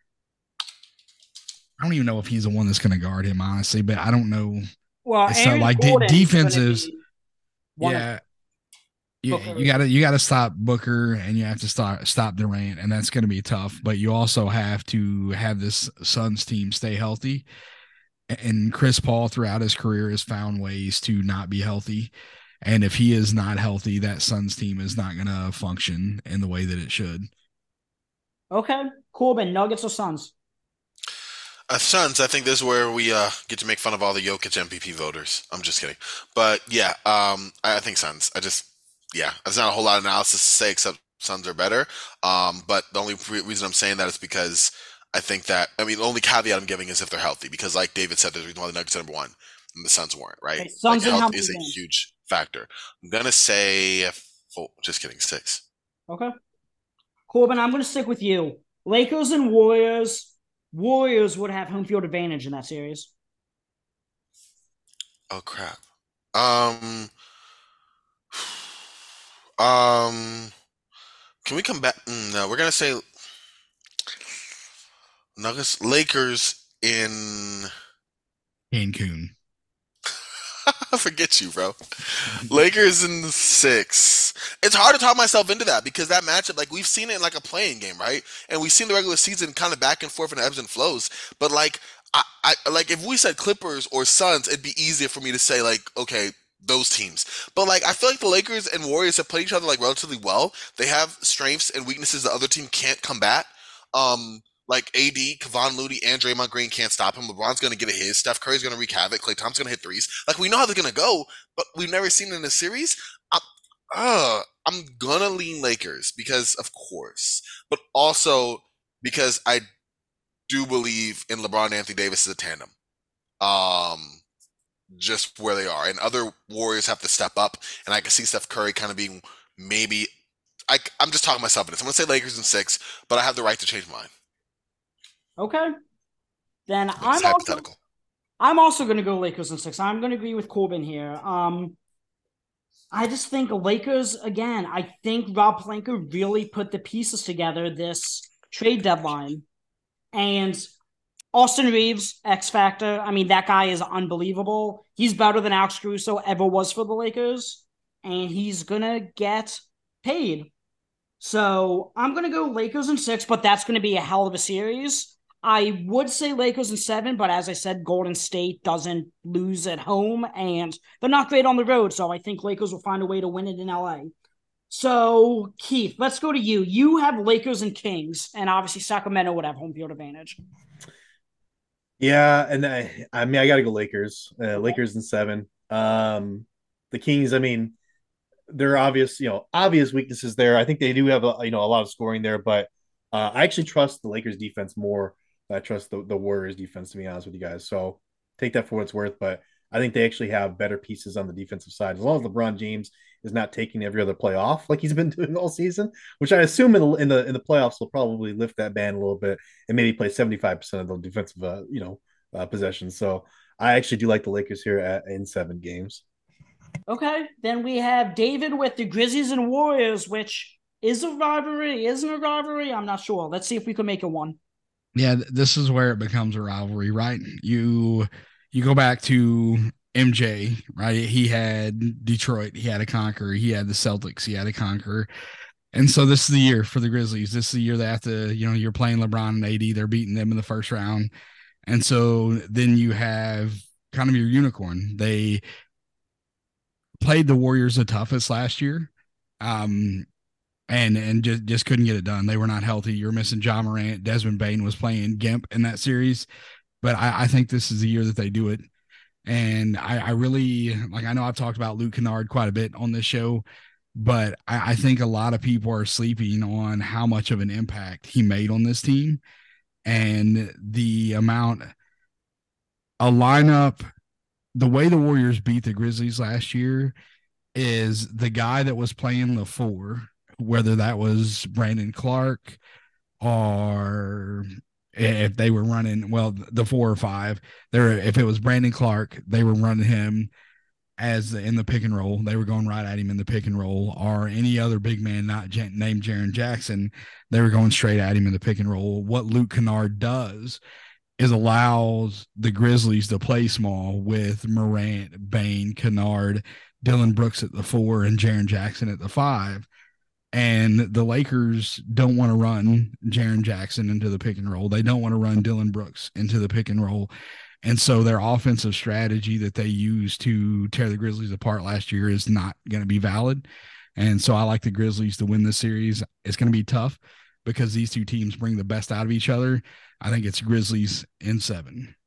I don't even know if he's the one that's going to guard him, honestly, but I don't know. Well, it's not like defensives. Yeah, you got to stop Booker and you have to stop Durant, and that's going to be tough. But you also have to have this Suns team stay healthy. And Chris Paul throughout his career has found ways to not be healthy. And if he is not healthy, that Suns team is not going to function in the way that it should. Okay, Corbin, Nuggets or Suns? Suns, I think this is where we get to make fun of all the Jokic MVP voters. I'm just kidding. But yeah, I think Suns. There's not a whole lot of analysis to say except Suns are better. But the only reason I'm saying that is because I think that, the only caveat I'm giving is if they're healthy. Because like David said, there's a reason why the Nuggets are number 1 and the Suns weren't, right? Okay, Suns health is a huge factor. I'm going to say, just kidding, 6. Okay. Corbin, I'm going to stick with you. Lakers and Warriors. Warriors would have home field advantage in that series. Oh crap. Can we come back? No, we're gonna say Nuggets, Lakers in Cancun. Forget you, bro. Lakers in 6. It's hard to talk myself into that because that matchup, like, we've seen it in like a playing game, right? And we've seen the regular season kind of back and forth and ebbs and flows. But like, I like, if we said Clippers or Suns, it'd be easier for me to say like, okay, those teams. But like, I feel like the Lakers and Warriors have played each other like relatively well. They have strengths and weaknesses the other team can't combat. Like AD, Kevon Looney, and Draymond Green can't stop him. LeBron's going to get a his. Steph Curry's going to wreak havoc. Klay Thompson's going to hit threes. Like, we know how they're going to go, but we've never seen it in a series. I'm going to lean Lakers because, of course, but also because I do believe in LeBron and Anthony Davis as a tandem. Just where they are. And other Warriors have to step up, and I can see Steph Curry kind of being maybe – I'm just talking myself in this. I'm going to say Lakers in 6, but I have the right to change mine. Okay. Then I'm also going to go Lakers in 6. I'm going to agree with Corbin here. I just think Lakers, again, I think Rob Pelinka really put the pieces together this trade deadline. And Austin Reeves, X Factor, that guy is unbelievable. He's better than Alex Caruso ever was for the Lakers. And he's going to get paid. So I'm going to go Lakers in 6, but that's going to be a hell of a series. I would say Lakers in 7, but as I said, Golden State doesn't lose at home, and they're not great on the road, so I think Lakers will find a way to win it in LA. So, Keith, let's go to you. You have Lakers and Kings, and obviously Sacramento would have home field advantage. Yeah, and I mean, I got to go Lakers. Lakers in 7. The Kings, I mean, there are obvious weaknesses there. I think they do have a lot of scoring there, but I actually trust the Lakers defense more than I trust the Warriors defense, to be honest with you guys. So take that for what it's worth, but I think they actually have better pieces on the defensive side. As long as LeBron James is not taking every other play off like he's been doing all season, which I assume in the playoffs will probably lift that band a little bit and maybe play 75% of the defensive possessions. So I actually do like the Lakers here in 7 games. Okay, then we have David with the Grizzlies and Warriors, which is a rivalry, isn't a rivalry. I'm not sure. Let's see if we can make it one. Yeah, this is where it becomes a rivalry, right? You go back to MJ, right? He had Detroit, he had to conquer, he had the Celtics, he had to conquer. And so this is the year for the Grizzlies. This is the year they have to, you're playing LeBron and AD, they're beating them in the first round. And so then you have kind of your unicorn. They played the Warriors the toughest last year. And just couldn't get it done. They were not healthy. You're missing Ja Morant. Desmond Bane was playing Gimp in that series. But I think this is the year that they do it. And I really, I know I've talked about Luke Kennard quite a bit on this show, but I think a lot of people are sleeping on how much of an impact he made on this team. And the way the Warriors beat the Grizzlies last year is the guy that was playing the 4, whether that was Brandon Clark or if they were running, the 4 or 5, if it was Brandon Clark, they were running him in the pick and roll. They were going right at him in the pick and roll, or any other big man not named Jaren Jackson. They were going straight at him in the pick and roll. What Luke Kennard does is allows the Grizzlies to play small with Morant, Bane, Kennard, Dillon Brooks at the 4, and Jaren Jackson at the 5. And the Lakers don't want to run Jaren Jackson into the pick and roll. They don't want to run Dillon Brooks into the pick and roll. And so their offensive strategy that they used to tear the Grizzlies apart last year is not going to be valid. And so I like the Grizzlies to win this series. It's going to be tough because these two teams bring the best out of each other. I think it's Grizzlies in 7.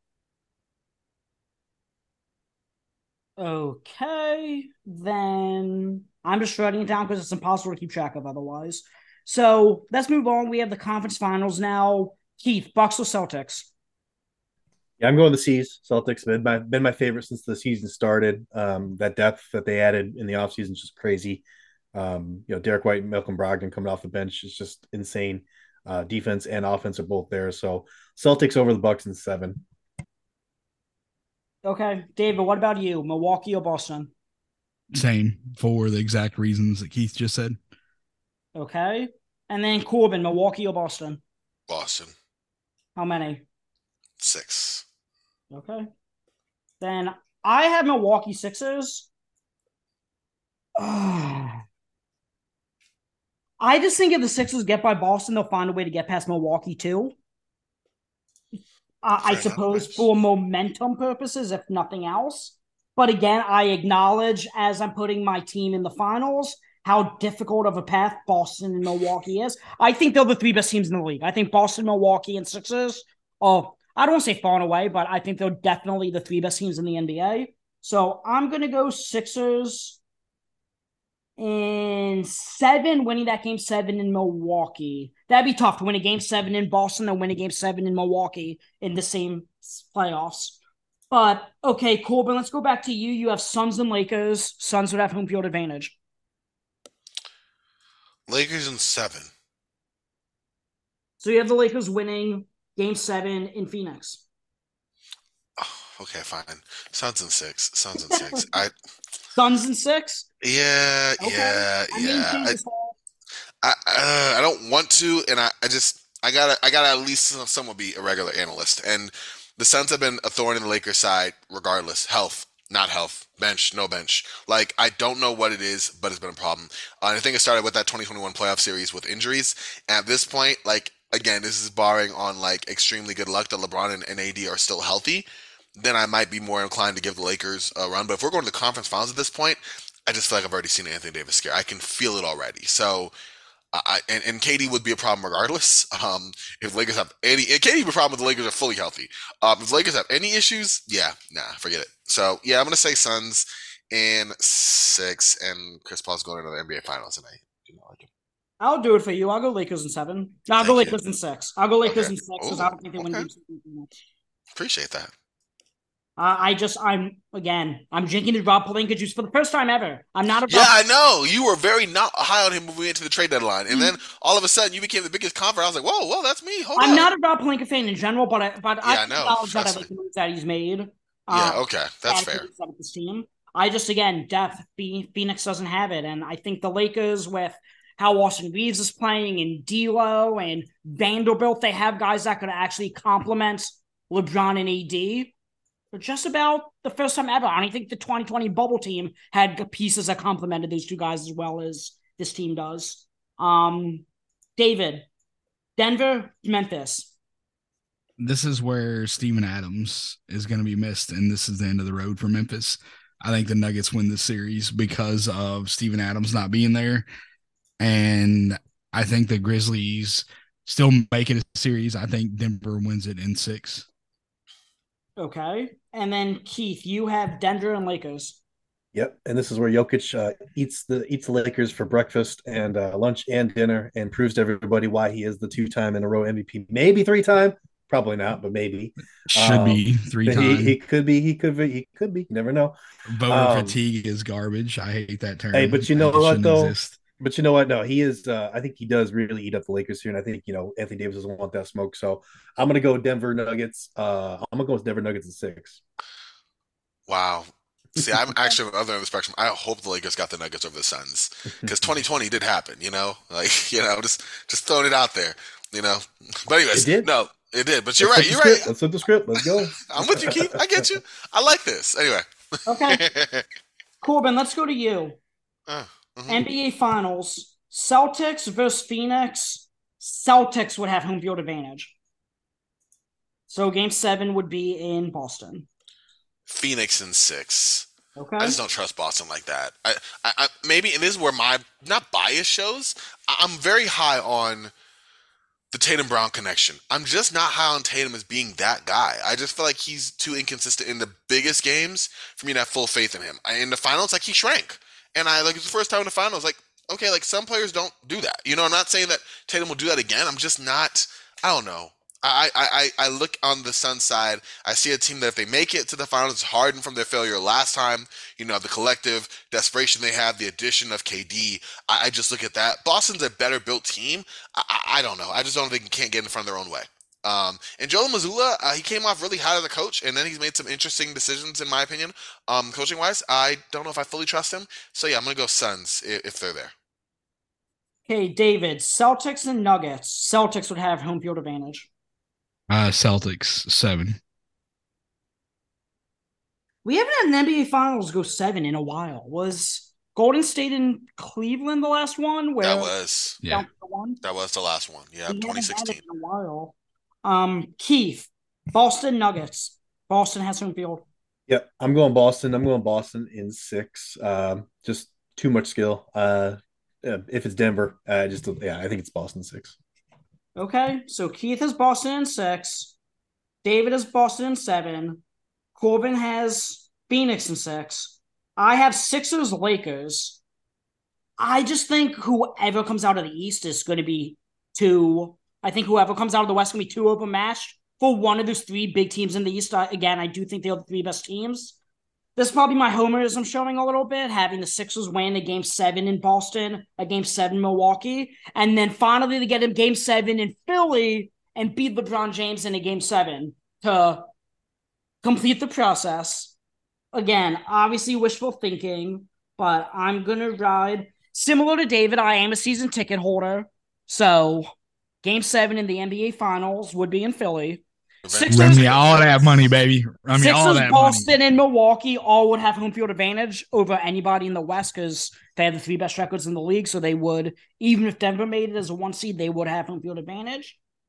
Okay, then I'm just writing it down because it's impossible to keep track of otherwise. So let's move on. We have the conference finals now. Keith, Bucks or Celtics? Yeah, I'm going the C's. Celtics have been my favorite since the season started. That depth that they added in the offseason is just crazy. Derek White and Malcolm Brogdon coming off the bench is just insane. Defense and offense are both there. So Celtics over the Bucks in 7. Okay. David, what about you? Milwaukee or Boston? Same, for the exact reasons that Keith just said. Okay. And then Corbin, Milwaukee or Boston? Boston. How many? 6. Okay. Then I have Milwaukee Sixers. I just think if the Sixers get by Boston, they'll find a way to get past Milwaukee too. I suppose for momentum purposes, if nothing else. But again, I acknowledge as I'm putting my team in the finals, how difficult of a path Boston and Milwaukee is. I think they're the 3 best teams in the league. I think Boston, Milwaukee, and Sixers are, I don't want to say far and away, but I think they're definitely the 3 best teams in the NBA. So I'm going to go Sixers in 7, winning that game 7 in Milwaukee. That'd be tough to win a game 7 in Boston and win a game 7 in Milwaukee in the same playoffs. But, okay, Corbin, let's go back to you. You have Suns and Lakers. Suns would have home field advantage. Lakers in 7. So you have the Lakers winning game 7 in Phoenix. Oh, okay, fine. Suns in 6. Suns in 6. Suns in 6? Yeah, okay. Yeah. I don't want to, and I gotta at least somewhat be a regular analyst. And the Suns have been a thorn in the Lakers' side, regardless. Health, not health, bench, no bench. I don't know what it is, but it's been a problem. I think it started with that 2021 playoff series with injuries. And at this point, again, this is barring on like extremely good luck that LeBron and AD are still healthy, then I might be more inclined to give the Lakers a run. But if we're going to the conference finals at this point, I just feel like I've already seen Anthony Davis scare. I can feel it already. So, and KD would be a problem regardless. If Lakers have any, KD would be a problem if the Lakers are fully healthy. If the Lakers have any issues, forget it. So yeah, I'm gonna say Suns in 6, and Chris Paul's going to the NBA Finals tonight. Like him. I'll do it for you. I'll go Lakers in 7. No, I'll go Lakers in 6. I'll go Lakers in 6 because I don't think they win Game 7. Appreciate that. I'm drinking the Rob Pelinka juice for the first time ever. I'm not a I know. You were very not high on him when we went to the trade deadline. And then all of a sudden you became the biggest convert. I was like, whoa, that's me. I'm not a Rob Pelinka fan in general, but I know that I like the moves that he's made. That's fair. This team. I just, again, depth, Phoenix doesn't have it. And I think the Lakers, with how Austin Reeves is playing and D'Lo and Vanderbilt, they have guys that could actually complement LeBron and AD. For just about the first time ever. I don't think the 2020 bubble team had pieces that complemented those two guys as well as this team does. David, Denver, Memphis. This is where Steven Adams is going to be missed, and this is the end of the road for Memphis. I think the Nuggets win this series because of Steven Adams not being there, and I think the Grizzlies still make it a series. I think Denver wins it in 6. Okay. And then Keith, you have Denver and Lakers. Yep. And this is where Jokic eats the Lakers for breakfast and lunch and dinner and proves to everybody why he is the 2-time in a row MVP. Maybe 3-time. Probably not, but maybe. Should be 3-time. He could be. You never know. Voter fatigue is garbage. I hate that term. Hey, but you know what though? Exist. But you know what? No, he is. I think he does really eat up the Lakers here, and I think Anthony Davis doesn't want that smoke. So I'm gonna go Denver Nuggets. I'm gonna go with Denver Nuggets in 6. Wow. See, I'm actually on the other end of the spectrum. I hope the Lakers got the Nuggets over the Suns because 2020 did happen. Just throwing it out there. But anyways, it did. No, it did. But you're right. You're right. Let's flip the script. Let's go. I'm with you, Keith. I get you. I like this. Anyway. Okay. Corbin, let's go to you. NBA Finals, Celtics versus Phoenix. Celtics would have home field advantage. So Game 7 would be in Boston. Phoenix in 6. Okay. I just don't trust Boston like that. I maybe, and this is where my not bias shows. I'm very high on the Tatum Brown connection. I'm just not high on Tatum as being that guy. I just feel like he's too inconsistent in the biggest games for me to have full faith in him. In the finals, he shrank. And it's the first time in the finals, okay, some players don't do that. I'm not saying that Tatum will do that again. I'm just not, I don't know. I look on the Suns side. I see a team that if they make it to the finals, it's hardened from their failure last time. The collective desperation they have, the addition of KD. I just look at that. Boston's a better built team. I don't know. I just don't think they can't get in front of their own way. And Joel Mazzulla, he came off really hot as a coach, and then he's made some interesting decisions, in my opinion, coaching-wise. I don't know if I fully trust him. So, yeah, I'm going to go Suns if they're there. Okay, David, Celtics and Nuggets. Celtics would have home field advantage. Celtics, 7. We haven't had an NBA Finals go 7 in a while. Was Golden State and Cleveland the last one? That was. Yeah. That was the last one. Yeah, 2016. In a while. Keith, Boston Nuggets. Boston has home field. Yep, I'm going Boston. I'm going Boston in 6. Just too much skill. If it's Denver, I think it's Boston 6. Okay, so Keith has Boston in 6. David has Boston in 7. Corbin has Phoenix in 6. I have Sixers Lakers. I just think whoever comes out of the East is going to be 2. I think whoever comes out of the West is going to be 2 overmatched for one of those 3 big teams in the East. Again, I do think they're the 3 best teams. This is probably my homerism showing a little bit, having the Sixers win a Game 7 in Boston, a Game 7 in Milwaukee, and then finally to get a Game 7 in Philly and beat LeBron James in a Game 7 to complete the process. Again, obviously wishful thinking, but I'm going to ride. Similar to David, I am a season ticket holder, so Game 7 in the NBA Finals would be in Philly. Run me all that money, baby. Run me all that Boston money. and Milwaukee all would have home field advantage over anybody in the West because they have the 3 best records in the league. So they would, even if Denver made it as a 1 seed, they would have home field advantage.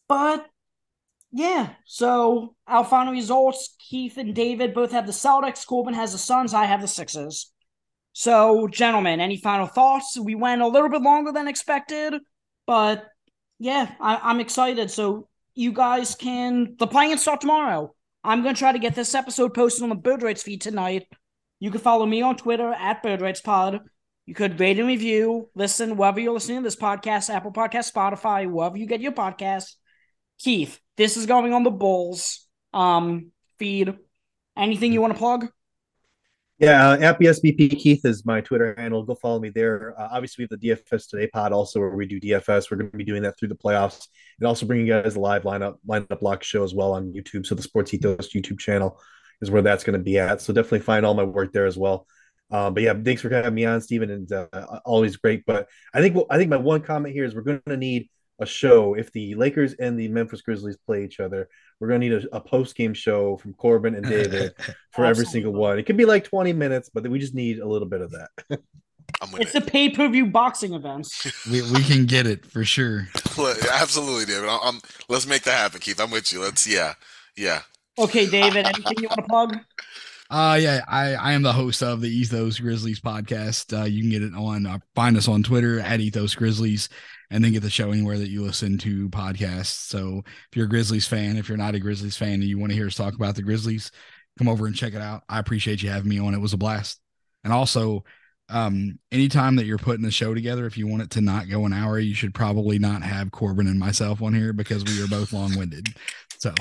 But yeah, so our final results, Keith and David both have the Celtics. Corbin has the Suns. I have the Sixers. So, gentlemen, any final thoughts? We went a little bit longer than expected, but yeah, I'm excited. So you guys the play-ins start tomorrow. I'm going to try to get this episode posted on the Bird Rights feed tonight. You can follow me on Twitter at BirdRightsPod. You could rate and review, listen wherever you're listening to this podcast, Apple Podcast, Spotify, wherever you get your podcasts. Keith, this is going on the Bulls feed. Anything you want to plug? Yeah, at BSBP Keith is my Twitter handle. Go follow me there. Obviously, we have the DFS Today pod also where we do DFS. We're going to be doing that through the playoffs and also bringing you guys a live lineup block show as well on YouTube. So the Sports Ethos YouTube channel is where that's going to be at. So definitely find all my work there as well. But yeah, thanks for having me on, Steven, and always great. But I think my one comment here is we're going to need a show if the Lakers and the Memphis Grizzlies play each other. We're going to need a post-game show from Corbin and David for every single one. It could be like 20 minutes, but we just need a little bit of that. It's a pay-per-view boxing event. we can get it for sure. Absolutely, David. Let's make that happen, Keith. I'm with you. Yeah. Okay, David, anything you want to plug? Yeah, I am the host of the Ethos Grizzlies podcast. You can get it find us on Twitter at Ethos Grizzlies, and then get the show anywhere that you listen to podcasts. So if you're a Grizzlies fan, if you're not a Grizzlies fan and you want to hear us talk about the Grizzlies, come over and check it out. I appreciate you having me on. It was a blast. And also, anytime that you're putting a show together, if you want it to not go an hour, you should probably not have Corbin and myself on here because we are both long-winded. So...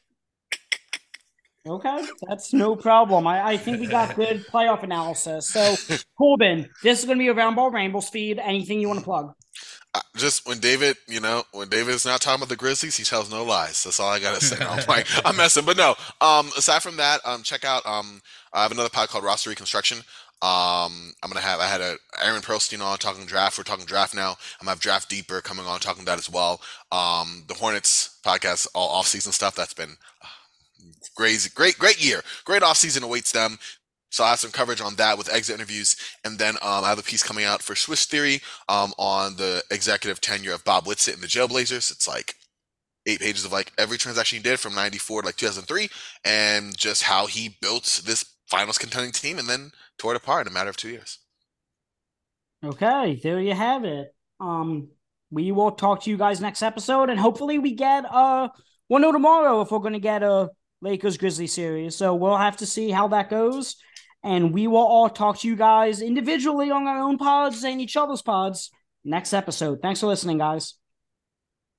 Okay, that's no problem. I think we got good playoff analysis. So, Corbin, this is going to be a Round Ball Rambles feed. Anything you want to plug? Just when David is not talking about the Grizzlies, he tells no lies. That's all I got to say. I'm messing. But no, aside from that, check out, I have another pod called Roster Reconstruction. I had Aaron Perlstein on talking draft. We're talking draft now. I'm going to have Draft Deeper coming on talking that as well. The Hornets podcast, all off-season stuff. That's been... Great year. Great offseason awaits them. So I have some coverage on that with exit interviews. And then I have a piece coming out for Swiss Theory on the executive tenure of Bob Whitsitt and the Jailblazers. It's like 8 pages of like every transaction he did from 94 to like 2003 and just how he built this finals contending team and then tore it apart in a matter of 2 years. Okay, there you have it. We will talk to you guys next episode, and hopefully we get we'll know tomorrow if we're going to get a Lakers-Grizzlies series. So we'll have to see how that goes. And we will all talk to you guys individually on our own pods and each other's pods next episode. Thanks for listening, guys.